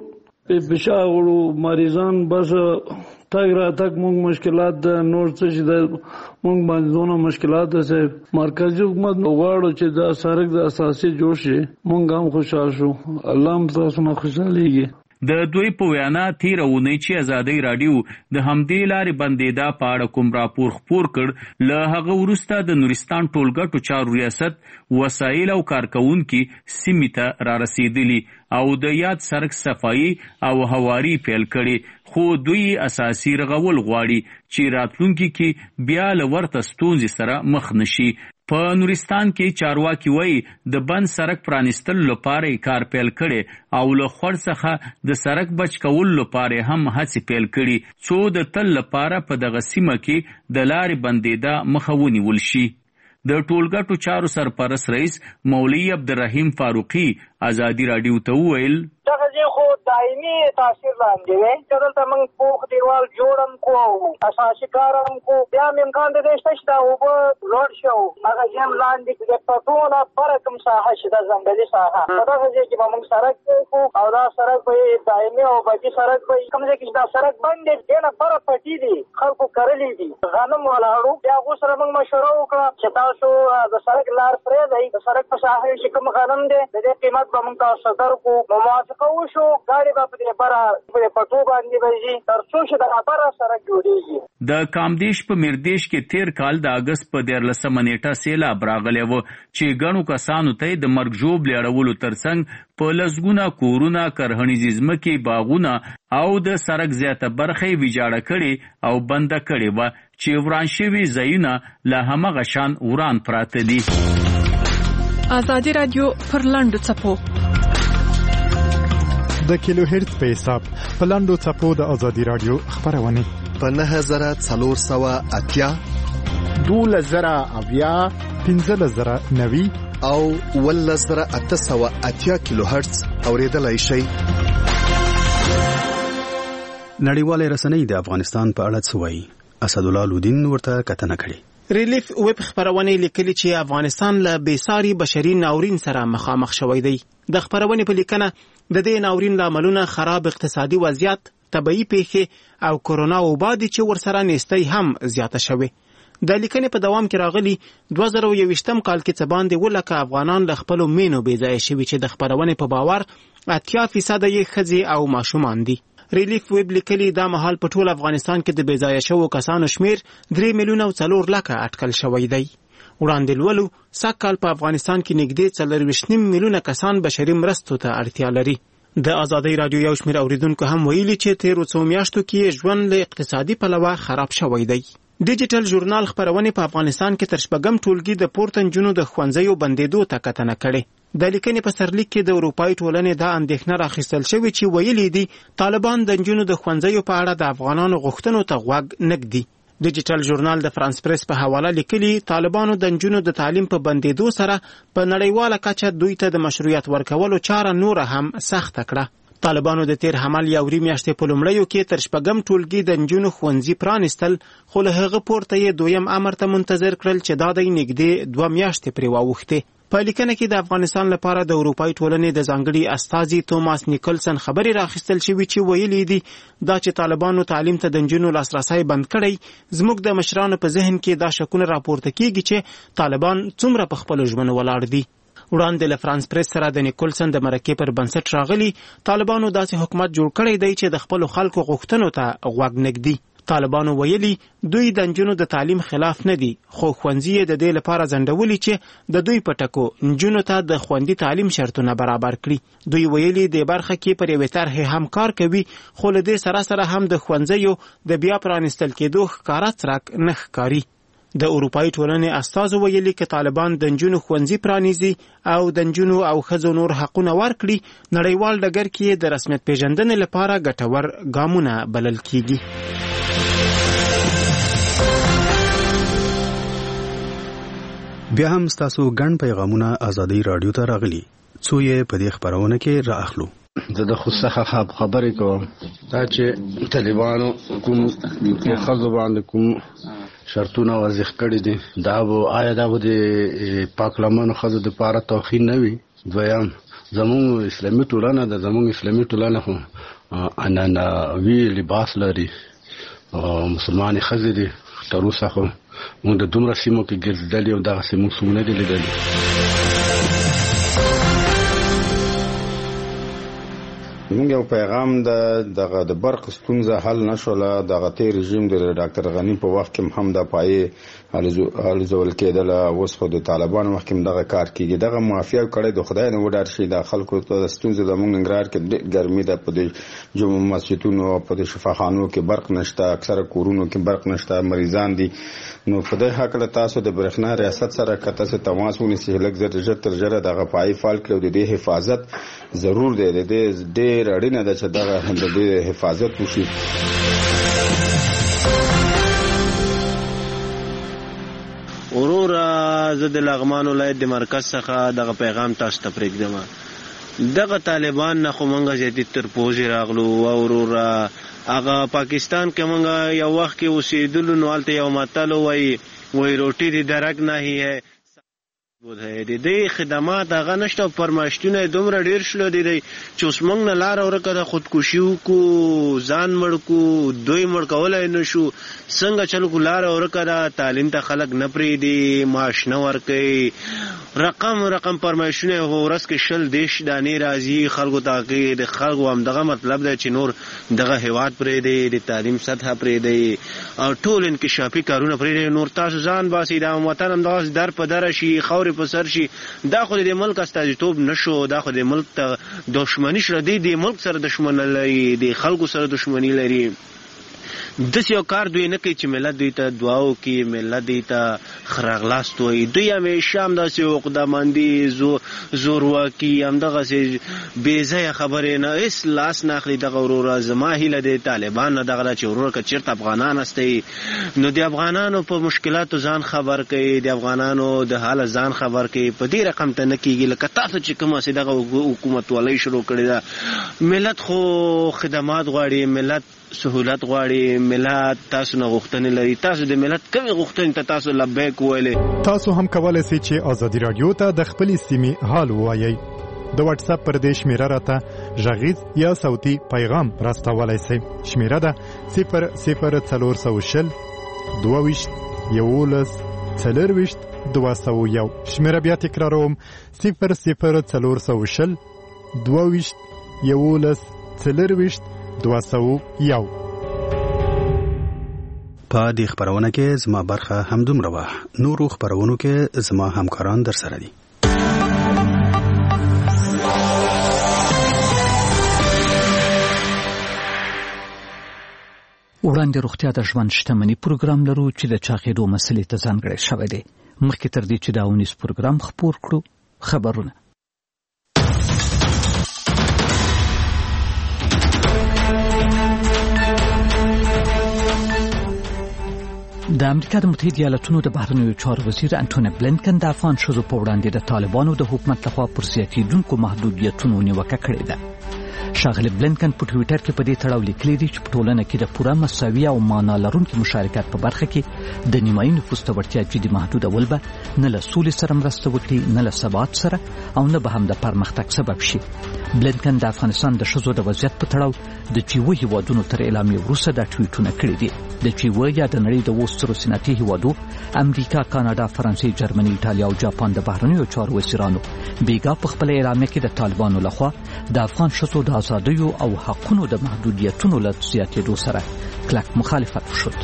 [SPEAKER 22] پېښاوړو مریضان بس تاګ راتګ موږ مشکلات د نور څه چې د موږ باندې دونه مشکلات ده. مرکزی حکومت غواړي چې دا سړک د اساسي جوړ شي. موږ هم خوشاله شو. الله هم تاسو نه خوشاليږي.
[SPEAKER 20] د دوی په وینا تیر اونۍ چې ازادي راډیو د همدې لارې بندیدا په اړه کوم راپور خپور کړ، له هغه وروسته د نورستان ټولګټو چارو ریاست وسایل او کارکونکو سیمې ته را رسیدلی او د یاد سړک صفایي او هواري پیل کړي. خو دوی اساسي رغول غواړي چې راتلونکي کې بیا له ورته ستونزې سره مخ نشي. په نورستان کې چارواکي وایي د بند سړک پرانیستلو لپاره کار پیل کړي او له خور څخه د سړک بچ کولو لپاره هم هڅې پیل کړي څو د تل لپاره په دغه سیمه کې د لارې بندیدا مخه ونیول شي. د ټولګټو چارو سرپرست رئیس مولوی عبدالرحیم فاروقی ازادي راډیو ته وویل
[SPEAKER 23] دغه ځای خو دایمي تاثیر لاندې وي چې دلته موږ پوخ دیوال جوړم کو اساسي کارم کو بیا امکان د دې شته چې اوبه لوړ شو هغه ځم لاندې د پټونه پر کوم ساحه چې د ځنګلي ساحه په دغه ځای کې موږ سړک کو او دا سړک به دایمي او بدی سړک به کوم ځای کې دا سړک باندې دنه پر پټی دي خلکو کړلې دي غنم ولاړو بیا غوسره موږ مشوره وکړه چې تاسو د سړک لار پرې دی د سړک په ساحه کې کوم غنم دي د دې قیمت به موږ تاسو درکو موافقه وشو ګاډي به په بره په پټو باندې وځي تر څو چې د بره سره جوړیږي.
[SPEAKER 20] د کامدیش په میردیش کې تیر کال د اگست په 14 نیټه سیلاب راغلی و چې ګڼو کسانو ته د مرګ ژوب لیړولو ترڅنګ په لسګونه کورونه کرهنیز ځمکې باغونه او د سړک زیاته برخه ویجاړه کړي او بنده کړي و چې وران شوي ځایونه له همغه شان وران پراته دي.
[SPEAKER 6] ازادي رادیو پر لاندو چپو
[SPEAKER 1] د کیلو هرتز په حساب په لاندو چپو د ازادي رادیو خبرونه
[SPEAKER 24] په 9480
[SPEAKER 1] 2000 1590
[SPEAKER 24] او 1880 کیلو هرتز اوریدلای شي.
[SPEAKER 19] نړیوالې رسنۍ د افغانستان په اړه څه وایي؟ اسدالله لودین ورته کتنه کړې.
[SPEAKER 25] ریلیف ویب خبرونه لیکلي چې افغانستان له بېساري بشري ناورین سره مخامخ شوی دی. د خبرونه په لیکنه د دې ناورین لاملونه خراب اقتصادي وضعیت، طبيعي پیښې او کرونا وبا دي چې ورسره نېستۍ هم زیاته شوې. د لیکنې په دوام کې راغلي 2021م کال کې څه باندې 1 لک افغانان له خپلو مینو بېځایه شوي چې د خپرونې په باور 80% یې ښځې او ماشومان دي. ریلیف ویب لیکلي دا مهال په ټول افغانستان کې د بېځایه شوو کسانو شمیر 3 میلیونه او 4 لکه اټکل شوی دی. وړاندې لولو سږ کال په افغانستان کې نږدې 4.5 میلیونه کسان بشري مرستو ته اړتیا لري. د ازادۍ راډیو یو شمېر اوریدونکو هم ویلي چې تېرو څو میاشتو کې ژوند له اقتصادي پلوه خراب شوی دی. ډیجیټل ژورنال خپرونې په افغانستان کې تر شپږم ټولګي د پورته نجونو د ښوونځیو بندېدو ته کتنه کړې. د لیکنې په سرلیک کې د اروپایي ټولنې دا اندېښنه راخیستل شوې چې ویلي دي طالبان د نجونو د ښوونځیو په اړه د افغانانو غوښتنو ته غوږ نه ږدي. ډیجیټل ژورنال د فرانس پریس په حواله لیکلي طالبانو د نجونو د تعلیم په بندېدو سره په نړیواله کچه دوی ته د مشروعیت ورکولو چاره نوره هم سخته کړه. طالبانو د تیر حمل یا وری میاشتې په لومړیو کې تر شپږم ټولګي د نجونو ښوونځي پرانیستل، خو له هغه پورته یې دویم امر ته منتظر کړل چې دا دی نږدې 2 میاشتې پرې واوښتې. په لیکنه کې د افغانستان لپاره د اروپایي ټولنې د ځانګړي استازي توماس نیکلسن خبرې راخیستل شوي چې ویلي دي دا چې طالبانو تعلیم ته د نجونو لاسرسی بند کړی زموږ د مشرانو په ذهن کې دا شکونه راپورته کیږي چې طالبان څومره په خپلو ژمنو ولاړ دي. وړاندې له فرانس پریس سره د نیکلسن د مرکې پر بنسټ راغلي طالبانو داسې حکومت جوړ کړی دی چې د خپلو خلکو غوښتنو ته غوږ نه ږدي. طالبانو ویلي دوی د نجونو د تعلیم خلاف نه دي، خو ښوونځي یې د دې لپاره ځنډولي چې د دوی په ټکو نجونو ته د خوندي تعلیم شرطونه برابر کړي. دوی ویلي د برخه کې پر یوې طرحې هم کار کوي، خو له دې سره سره هم د ښوونځیو د بیا پرانیستل کېدو ښکاره څرک نه ښکاري. د اروپایي ټولنې استازو ویلي که طالبان د نجونو ښوونځي پرانیزي او د نجونو او ښځو نور حقونه ورکړي، نړیوال ډګر کې د رسمیت پیژندنې لپاره ګټور ګامونه بلل کیږي.
[SPEAKER 19] بیا هم ستاسو ګڼ پیغامونه ازادۍ راډیو ته راغلي، څو یې په دې خپرونه کې را اخلو.
[SPEAKER 5] زه د خود څخه خبرې کوم دا چې طالبانو کوم خلکو باندې کوم شرطونه وضع کړي دي، دا آیا دا د پاکلمانو خلکو د لپاره توخین نه وي؟ دویم زموږ اسلامي ټولنه د زموږ اسلامي ټولنه خو عنعنوي لباس لري او مسلمانې ښځې دي. تر اوسه خو موږ د دومره سیمو کې ګرځېدلي او دغسې موږ څوک نه دي لیدلي.
[SPEAKER 7] موږ یو پیغام د برق ستونزه حل نشوله. دغه تیر رژیم د ډاکټر غنی په وخت کې هم د پایې الزول کېدله، اوس خو د طالبانو وخت کې دغه کار کېږي. دغه معافیه کړی د خدای نه وډار شي. د خلکو ته ستونزه د موږ ننګرهار کې ګرمي ده، په د جمعه مسجدونو په د شفاخانو کې برق نشته، اکثره کورونو کې برق نشته، مریضان دي. نو په دې حق له تاسو د برېښنا ریاست سره که تاسو تماس ونیسئ لږ ژر تر ژره دغه پایې فعال کړئ او د دې حفاظت ضرور دی. د دې ډېر اړینه ده چې دغه د دې حفاظت وشي.
[SPEAKER 8] وروره زه د لغمان ولایت د مرکز څخه دغه پیغام تاسو ته پرېږدم. دغه طالبان نه خو موږ زیاتې تر پوزې راغلو او وروره هغه پاکستان کې موږ یو وخت کې اوسېدلو نو هلته یو متل وایي روټي د درک نه هي د دې خدمات هغه نشته. فرمایشتونه دومره ډېر شلو دي چې اوس موږ نه لاره ورکه ده، خودکشي وکړو، ځان مړ کړو، دوی مړ کولی نه شو. څنګه چل کړو؟ لاره ورکه ده، تعلیم ته خلک نه پرېږدي، معاش نه ورکوي، رقم فرمایشونه ورځ کې 20 دانې راځي خلکو ته. د خلکو همدغه مطلب دی چې نور دغه هېواد پرېږدي، د تعلیم سطحه پرېږدي او ټول انکشافي کارونه پرېږدي. نور تاسو ځان باسئ، دا وطن همدغسې در په دره شي، خاورې په سر شي. دا خو د ملک استازیتوب نشو، دا خو د ملک ته دښمني شوه. د ملک سره دښمني لري، د خلکو سره دښمني لري. داسې یو کار دوی نه کوي چې ملت دوی ته دعا وکړي، ملت دوی ته ښه راغلاست وایي. دوی همیشه همداسې عقدهمندي، زورواکي، همدغسې بېځایه خبرې نه هېڅ لاس نه اخلي. دغه وروره زما هیله د طالبان نه دغه ده چې وروره که چېرته افغانان هستئ نو د افغانانو په مشکلاتو ځان خبر کوي، د افغانانو د حاله ځان خبر کوي. په دې رقم ته نه کېږي لکه تاسو چې کوم هسې دغه حکومتولۍ شروع کړې ده. ملت خو خدمات غواړي، ملت سهولت غواړي، ملت تاسو نه غوښتنې لري. تاسو د ملت کومې غوښتنې ته تاسو لبیک ویلې.
[SPEAKER 1] تاسو هم کولی شئ چې ازادي راډیو ته د خپلې سیمې حال ووایئ. د واتس اپ پر دې شمیره راته غږیز یا صوتي پیغام راستولی شئ. شمیره ده 00420 22 201 شمیره بیا تکراروم 00420 22 11 201.
[SPEAKER 19] په دې خبرونه کې زما برخه همدومره وه. نورو خبرونو کې زما همکاران در سره دي.
[SPEAKER 2] وړاندې روغتیا د ژوند شتمني پروګرام لرو چې د چاغېدو مسلې ته ځانګړی شوی دی. مخکې تر دې چې دا اونیز پروګرام خپور کړو خبرونه. د امریکا د متحده ایالاتونو د بهرنیو چارو وزیر انټونی بلینکن د افغان ښځو په وړاندې د طالبانو د حکومت لخوا پر زیاتېدونکو محدودیتونو نیوکه کړې ده. ښاغلی بلینکن په ټویټر کې په دې تړاو لیکلي دي چې په ټولنه کې د پوره مساوي او معنا لرونکي مشارکت په برخه کې د نیمایي نفوس ته وړتیا جدي محدودول به نه له سولې سره مرسته وکړي، نه له ثبات سره، او نه به هم د پرمختګ سبب شي. بلینکن د افغانستان د ښځو د وضعیت په تړاو د G7 هیوادونو تر اعلامیې وروسته دا ټویټونه کړي دي. د G7 یا د نړۍ د 7 سترو صنعتي هیوادو امریکا، کاناډا، فرانسې، جرمني، ایټالیا او جاپان د بهرنیو چارو وزیرانو بیګا په خپل اعلامیه کې د طالبانو لخوا د افغان ښځو د آزادیو او حقونو د محدودیتونو له زیاتېدو سره کلک مخالفت وشود.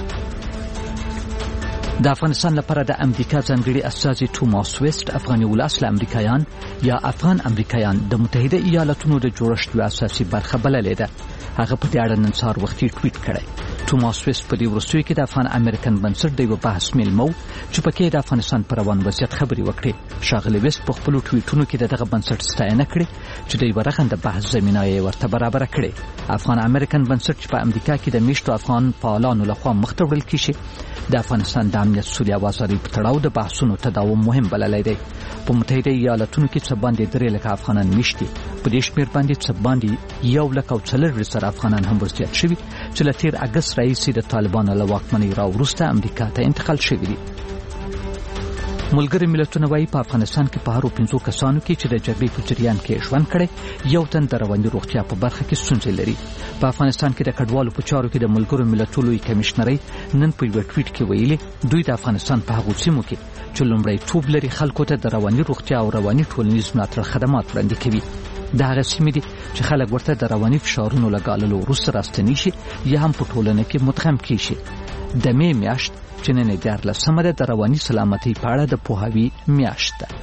[SPEAKER 2] د افغانستان لپاره د امریکا ځانګړي استازي توماس ویسټ افغاني ولس امریکایان یا افغان امریکایان د متحده ایالاتونو د جوړښت یوه اساسي برخه بللې ده. هغه په دې اړه نن سهار وختي ټویټ کړی. توماس ویسټ په دې وروستیو کې د افغان امریکن بنسټ د یو بحث میلمه و چې پکې د افغانستان پر روان وضعیت خبرې وکړې. ښاغلی ویسټ په خپلو ټویټونو کې دغه بنسټ ستاینه کړې چې د یوه رغنده بحث زمینه یې ورته برابره کړې. افغان امریکن بنسټ چې په امریکا کې د میشتو افغان فعالانو لخوا مخته وړل کېږي د افغانستان د امنیت، سولې او ازادۍ په تړاو د بحثونو تداوم مهم بللی دی. په متحده ایالاتونو کې څه باندې 3 لکه افغانان میشتي، په دې شمېر باندې څه باندې 1,40,000 افغانان هم ورزیات شوي چې له 13 اګست راهیسې د طالبانو له واکمنۍ راوروسته امریکا ته انتقال شوي دي. ملګري ملتونه وايي په افغانستان کې په هرو 5 کسانو کې چې د جګړې په جریان کې ژوند کړی یو تن د رواني روغتیا په برخه کې ستونزې لري. په افغانستان کې د کډوالو په چارو کې د ملګرو ملتونو لوی کمشنرۍ نن په یو ټویټ کې ویلي دوی د افغانستان په هغو سیمو کې چې لومړیتوب لري خلکو ته د رواني روغتیا او رواني ټولنیز ملاتړ خدمات وړاندې کوي. د هغه سیمې دي چې خلک ورته د رواني فشارونو له ګاللو وروسته راستنې شي یا هم په ټولنه کې مدغم کېږي. د مې میاشت چې نن 14 ده د رواني سلامتۍ په اړه د پوهاوي میاشت ده.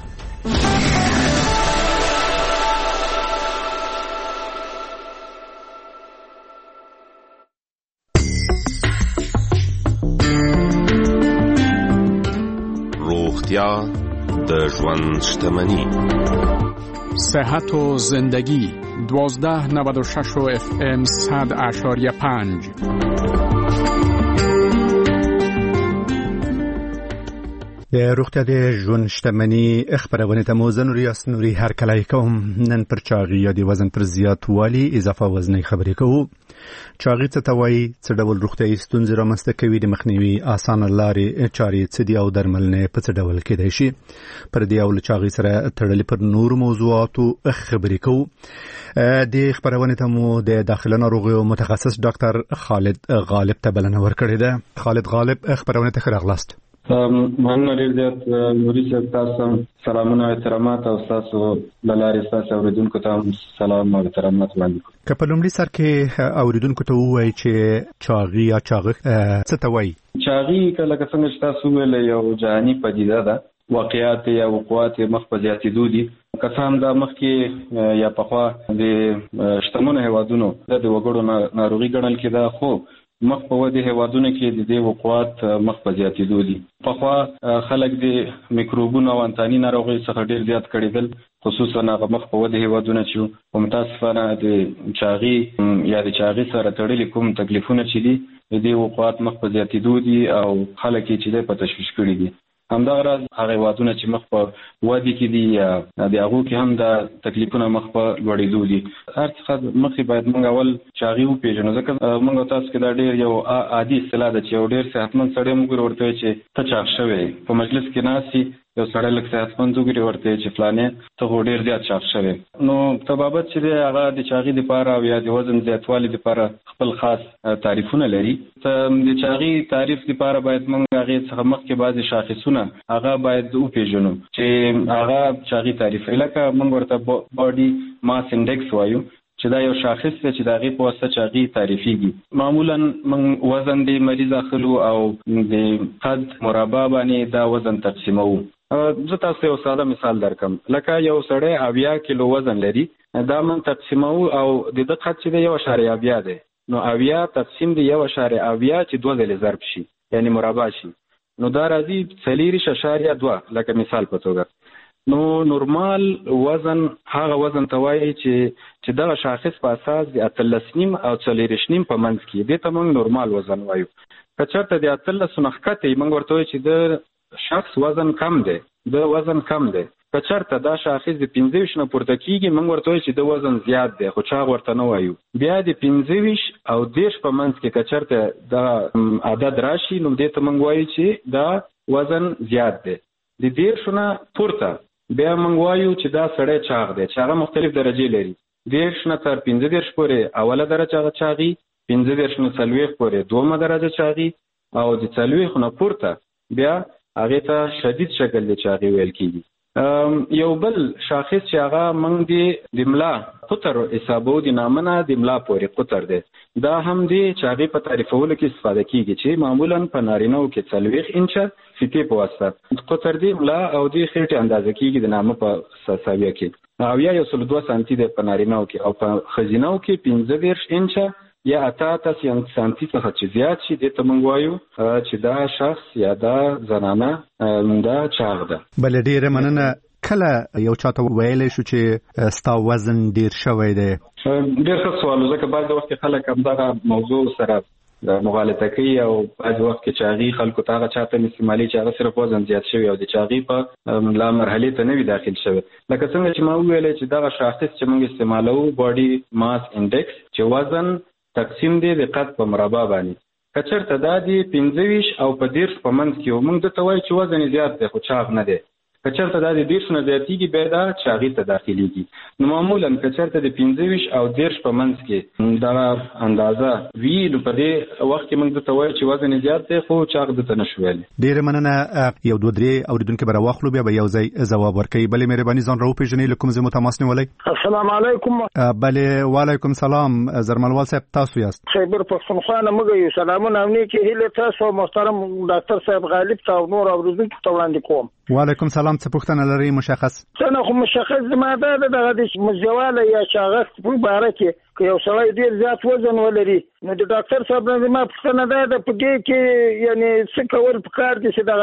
[SPEAKER 9] روغتیا د ژوند شتمني.
[SPEAKER 10] صحت و زندگی 1296 FM 100.5.
[SPEAKER 19] د روغتیا د ژوند شتمني خبرونه ته موزن ریاست نوري هر کله کوم. نن پر چاغي یا د وزن پر زیاتوالي اضافه وزن خبرې کوو. چاغي څه ته وایي، څه ډول روغتیايي ستونزې رامنځته کوي، د مخنیوي اسانه لارې چارې څه دي او درملنې په څه ډول کېدای شي. پر دې او له چاغي سره تړلې پر نور موضوعاتو خبرې کوو. د خبرونه ته مو د داخله ناروغیو متخصص ډاکټر خالد غالب ته بلنه ورکړې ده. خالد غالب خبرونه ته راغلاست.
[SPEAKER 11] مننه ډېر زیات نوري صاحب، تاسو سلامونه او احترامات او تاسو لارې تاسو اوریدونکو ته سلام او احترامات وړاندې کوم.
[SPEAKER 19] که په لومړي سر کې اوریدونکو ته ووایي چې چاغي یا چاغښت څه ته وایي؟
[SPEAKER 11] چاغي کله څنګه چې تاسو ویل یو جهاني پدیده ده، واقعیات یا وقوعات مخ په زیاتېدو دي. که څه هم دا مخکې یا پخوا د شتمنو هیوادونو د وګړو ناروغي ګڼل کېده، خو مخ په ودې هیوادونو کې د دې وقوعات مخ په زیاتېدو دي. پخوا خلک د میکروبونو او انتاني ناروغیو څخه ډېر زیات کړېدل، خصوصا هغه مخ په ودې هیوادونه چې په متاسفانه د چاغي یا د چاغي سره تړلي کوم تکلیفونه چې دي د دې وقوعات مخ په زیاتېدو دي او خلک یې چې په تشویش کړي دي. همدغه راز هغه هیوادونه چې مخ په ودې کې دي یا د هغو کې هم د تکلیفونه مخ په لوړېدو دي. هر څه مخکې باید موږ اول چاغي وپېژنو، ځکه موږ تاسو کې دا ډېر یو عادي اصطلاح ده چې یو ډېر صحتمند سړی موږ ورته وایي چې ته چاغ شوی. په مجلس کې ناستې یو سړی لکه صحتمند وګوري ورته چې فلانې ته ډېر زیات چاغ شوی. نو طبابت چې دی هغه د چاغي لپاره او یا د وزن زیاتوالي لپاره خپل خاص تعریفونه لري. د چاغي تعریف لپاره باید موږ هغه څخه مخکې بعضي شاخصونه هغه باید وپېژنو چې هغه چاغي تعریف لکه موږ ورته باډي ماس انډیکس وایو چې دا یو شاخص دی چې د هغې په واسطه چاغي تعریفېږي. معمولا موږ وزن د مریض اخلو او د قد مربع باندې دا وزن تقسیموو. زه تاسو یو ساده مثال درکم. لکه یو سړی 80 کیلو وزن لري، دا موږ تقسیموو او د ده قد چې دی 1.7 دی، نو 80 تقسیم د 1.7 چې 2 ځلې ضرب شي یعنی مربع شي، نو دا راځي 4.2 لکه مثال په توګه. نو نورمال وزن هغه وزن ته وایي چې دغه شاخص په اساس د 13.5 او 4.5 په منځ کې دې ته موږ نورمال وزن وایو. که چېرته د 13 نه ښکته موږ ورته وایو چې د شخص وزن کم دی، د وزن کم دی. که چېرته دا شاخص د 15 نه پورته کېږي موږ ورته وایو چې د وزن زیات دی، خو چاغ ورته نه وایو. بیا د 15 او 10 په منځ کې که چېرته دا عدد راشي نو دې ته موږ وایو چې دا وزن زیات دی. د 10 نه پورته بیا موږ وایو چې دا سړی چاغ دی، چې هغه مختلف درجې لري. 10 نه تر 15 پورې اوله درجه چاغي، 15 نه 40 پورې دومه درجه چاغي، او د 40 نه پورته بیا هغه ته شدید شکل د چاغي ویل کیږي. یو بل شاخص چې هغه موږ د ملا قطر حسابو د نامنه د ملا پورې قطر دی، دا هم د چاغي په تعریفولو کې استفاده کیږي چې معمولا په نارینه‌و کې 40 انچه فیتې په واسطه قطر دی ملا او د خېټې اندازه کیږي د نامه په ساویه کې، او یا 102 سانتي دی په نارینه‌و کې، او په ښځینه‌و کې 15 انچه یا 88 سانتي څخه چې زیات شي دې ته موږ وایو چې دا شخص یا دا زنانه دا چاغ ده.
[SPEAKER 1] بل ډیره مننه. کله یو چاته ویلی شو چې ستا وزن ډیر شوی دی؟
[SPEAKER 11] ډیر ښه سوال، ځکه بعض وخت خلک همدغه موضوع سره مغالطه کوي او بعض وخت کې چاغي خلکو ته هغه چاته استعمالي چې هغه صرف وزن زیات شوی او د چاغي په لا مرحلې ته نه وي داخل شوی. لکه څنګه چې ما وویل چې دغه شاخص چې موږ استعمالوو باډي ماس انډیکس چې وزن تقسیم دی د قد په مربع باندې، که چېرته دا د 15 او په 10 په منځ کې موږ درته وایو چې وزن زیات دی خو چاغ نه دی. که چېرته دا د 10 نه زیاتېږي بیا دا چاغي ته داخلېږي. نو معمولا که چېرته د 15 او 10 په منځ کې دغه اندازه وي نو په دې وخت کې موږ درته وایو چې وزن زیات دی خو چاغ درته نه شو ویلی.
[SPEAKER 1] ډېره مننه. یو دوه درې اورېدونکي به راواخلو بیا به یو ځای ځواب ورکوي. بلې مهرباني ځان راوپېژنئ، له کوم ځای مو تماس نیولی؟
[SPEAKER 3] السلام علیکم.
[SPEAKER 1] بلې وعلیکم سلام. زرملوال صاحب تاسو یاست؟
[SPEAKER 3] خیبر پښتونخوا نه موږ یو. سلامونه او نیکې هیلې تاسو محترم ډاکټر صاحب غالب ته او نور اورېدونکو ته وړاندې کوم.
[SPEAKER 1] وعلیکم سلام. څه پوښتنه لرئ مشخص؟
[SPEAKER 3] څنګه خو مشخص زما دا دغه د مزواله یا چاغښت په باره کې که یو سړی ډېر زیات وزن ولري نو د ډاکټر صاحب نه زما پوښتنه دا ده په دې کې یعنې څه کول پکار دي چې دغه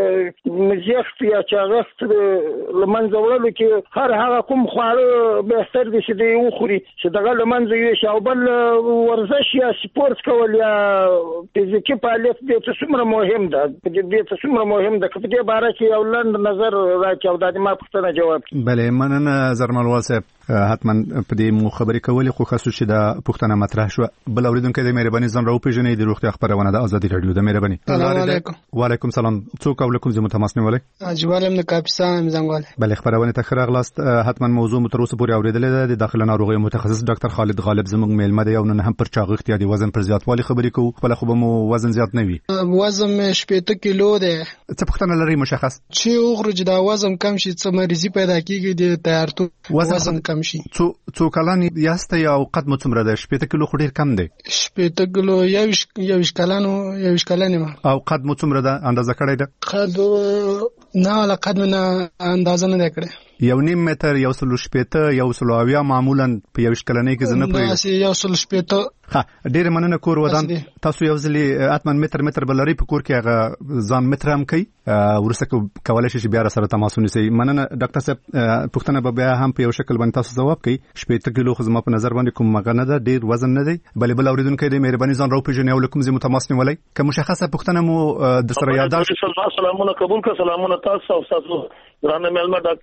[SPEAKER 3] د مزیښت یا چاغښت له منځه وړلو کې هر هغه کوم خواړه بهتر دي چې دی وخوري چې دغه له منځه یوسي، او بل ورزش یا سپورت کول یا فزیکي فعالیت دې ته څومره مهم ده، دې ته څومره مهم ده، که په دې باره کې یو لنډ نظر راکړي او دا د ما پوښتنه جواب کړي.
[SPEAKER 1] بلې مننه زرملوال صاحب. حتما په دې مو خبرې کولې خو خاصو چې دا پوښتنه مطرح شوه. بل اورېدونکی د مهرباني ځان راوپېژنئ. د روغتیا خپرونه د ازادي راډیو د مهرباني.
[SPEAKER 4] السلام علیکم.
[SPEAKER 1] وعلیکم سلام. څوک او له کوم ځای مو تماس نیولی؟
[SPEAKER 4] اجوال ام د کاپیسا ام زنګواله.
[SPEAKER 1] بلې خپرونې ته ښه راغلاست. حتما موضوع مو تر اوسه پورې اورېدلې ده. د داخله ناروغیو متخصص ډاکټر خالد غالب زموږ میلمه دی او نن هم پر چاغښت یا د وزن پر زیاتوالي خبرې کوو. خپله خو به مو وزن زیات نه وي؟
[SPEAKER 4] وزن مې 80 کیلو دی.
[SPEAKER 1] څه پوښتنه لرئ مشخص؟
[SPEAKER 4] چې وخورو چې دا وزن کم شي څه مریضي پیدا کېږي د تیارتوب وزن کم شي.
[SPEAKER 1] څو کلان یاست او قد مو څومره ده؟ 80 کیلو خو ډېر کم دی.
[SPEAKER 4] 80 کیلو 21 کلن یم.
[SPEAKER 1] او قد مو څومره ده اندازه کړی ده؟
[SPEAKER 4] قد نه ولا قد نه اندازه نه کړی.
[SPEAKER 1] 1.5 متر، 1.80، 1.70 معمولا په 21 کلنۍ کې زنه پرې
[SPEAKER 4] 1.80.
[SPEAKER 1] ها ډېر مننه. کور ودان تاسو یو ځلې اتمن متر بلري په کور کې هغه ځان متر هم کوي ورسره کولای شي بیا سره تماس ونیسي. مننه ډاکټر صاحب. پوښتنه به بیا هم په یو شکل باندې تاسو ځواب کوي. 80 کیلو خو زما په نظر باندې کوم مغه نه ده، ډېر وزن نه دی. بلې بل اورېدونکی د مهرباني ځان راوپېژنئ او له کوم ځای مو تماس نیولی. که مشخصه پوښتنه مو د سره یادداشت.
[SPEAKER 22] سلامونه قبول کړه. سلامونه تاسو او تاسو ګرانه مېلمه ډاکټر صاحب ته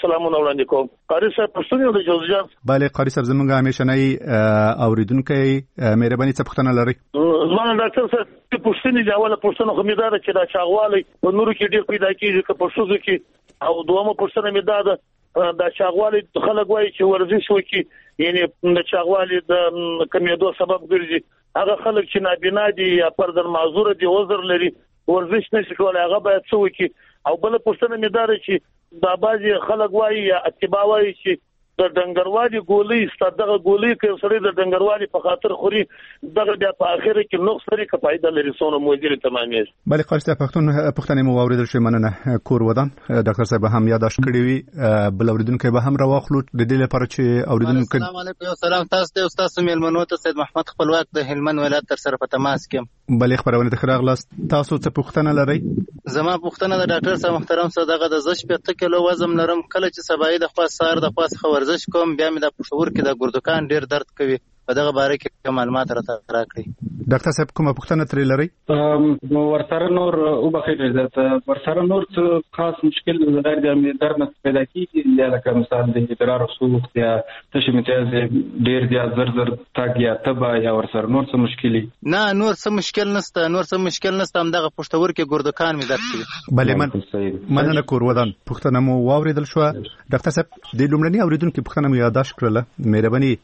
[SPEAKER 12] سلامونه وړاندې کوم. قاری صاحب پښتون یو د جوزجان.
[SPEAKER 19] بله قاری صاحب زمونږ همیشنی اوریدونکو مهرباني څه پوښتنه لري؟
[SPEAKER 12] زما ډاکټر صاحب پښتني دی، اوله پښتنه خو مې دا ده چې دا چاغوالی په نورو کې ډېر پیدا کېږي که په ښځو کې، او دومره پښتنه مې دا ده دا چاغوالی خلک وایي چې ورزش وکړي، یعنی د چاغوالي د کمیدو سبب ګرځي. هغه خلک چې نابینا دي یا پردن معذور دي، عذر لري، ورزش نشي کولای، هغه باید څه وکړي. او بل پښتنه مې دا ده چې دا بعضي خلک وایي یا اتباع وایي چې د ډنګروالي ګولۍ ستدغه ګولۍ کې سړی د ډنګروالي په خاطر خوري، دغه بیا په اخر کې نقص لري که فائدہ لري، څونه موجوده تمامه.
[SPEAKER 19] بله قاری صاحب پښتنې مو اوریدل شي، مننه. کور ودان ډاکټر صاحب هم یاداش کړی وي، بل اوریدونکو به هم راواخلو د دې لپاره چې اوریدونکو.
[SPEAKER 13] السلام علیکم. سلام تاسو ته استاد میلمنو ته سید محمد خپلواک د هلمند ولایت تر سره په تماس کې.
[SPEAKER 19] بله خبرونه ته راغلاست، تاسو څه پوښتنه لرئ؟
[SPEAKER 13] زما پوښتنه د ډاکټر صاحب محترم سره دغه د 15 کیلو وزن لرم، کله چې سبای د خاص سار د خاص ورزش کوم بیا مې د پښور کې د ګردکان ډیر درد کوي، په دغه باره کې معلومات راکړئ.
[SPEAKER 19] ډاکټر صاحب کومه پوښتنه ترې لرئ؟
[SPEAKER 11] ورسره نور وبخښئ عزت، ورسره نور څه خاص مشکل غیر د درد نه پیدا کیږي، یا لکه مثال د ادرار سوخت یا تشې متیازې ډیر زیات زر تاګ یا تبه، یا ورسره نور څه مشکلي؟
[SPEAKER 13] نه نور څه مشکل نشته، نور څه مشکل نشته، هم دغه پښتور کې ګردکان مې درد کوي.
[SPEAKER 19] بله مننه کور ودان. پوښتنه مو واوریدل شو ډاکټر صاحب؟ د لومړني اوریدونکو پوښتنه مو یاداش کړله، مهرباني.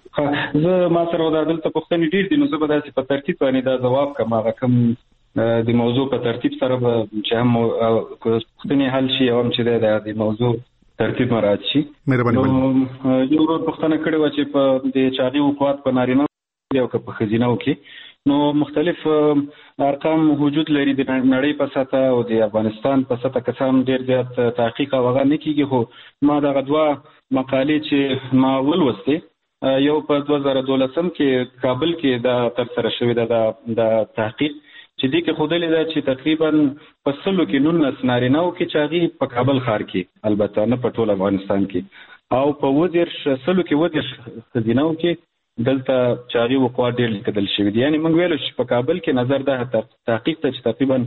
[SPEAKER 11] زه ما سره دلته پوښتنې ډیر دي، نو زه به داسې په ترتیب باندې دا جواب کوم، هغه کوم د موضوع په ترتیب سره به چې هم پوښتنې حل شي او هم چې د موضوع ترتیب مراعات شي.
[SPEAKER 19] مهرباني.
[SPEAKER 11] یو ورور پوښتنه کړې وه چې په د چاغي وقوعات په نارینه او که په ښځینه کې نو مختلف ارقام وجود لري د نړۍ په سطح او د افغانستان په سطح کسان ډیر زیات تحقیق او هغه نه کیږي. خو ما دغه دوه مقالې چې ما ولوستې، یو په 2012 کې کابل کې دا تر سره شوې ده د تحقیق، چې دې کې ښودلې ده چې تقریبا په 100 کې 19 نارینه‌و کې چاغي په کابل ښار کې، البته نه په ټول افغانستان کې، او په 100 کې 10 ښځینه‌و کې دلته چاغي وقوع ډېر لیکل شوی دی. یعنی موږ ویلو چې په کابل کې نظر ده تحقیق ته چې تقریبا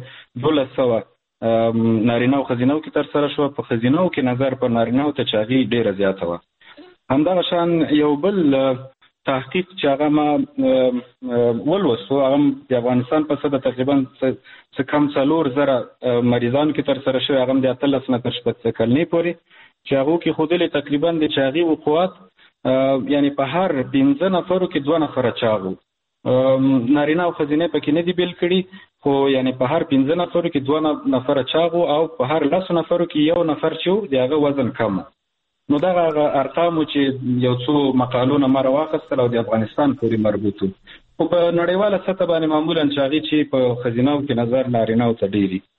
[SPEAKER 11] 1200 نارینه‌و ښځینه‌و کې تر سره شو، په ښځینه‌و کې نظر په نارینه‌و ته چاغي ډېره زیاته وه. همدغه شان یو بل تحقیق چې هغه ما ولوستو، هغه د افغانستان په سطح تقریبا څه کم 4,000 مریضانو کې تر سره شوی، هغه د 18 نه تر 16 کلنۍ پورې، چې هغو کې ښودلې تقریبا د چاغي وقوعات یعنی په هر 15 نفرو کې 2 نفره چاغو، نارینه او ښځینه پکې نه دي بیل کړي، خو یعنی په هر 15 نفرو کې 2 نفره چاغو، او په هر 10 نفرو کې 1 نفر چې د هغه وزن کم. نو دغه ارقامو چې یو څو مقالونه ما راواخیستل او د افغانستان پورې مربوط وو، خو په نړیواله سطح باندې معمولا چاغي چې په ښځینه‌و کې نظر نارینه‌و ته ډېر دي.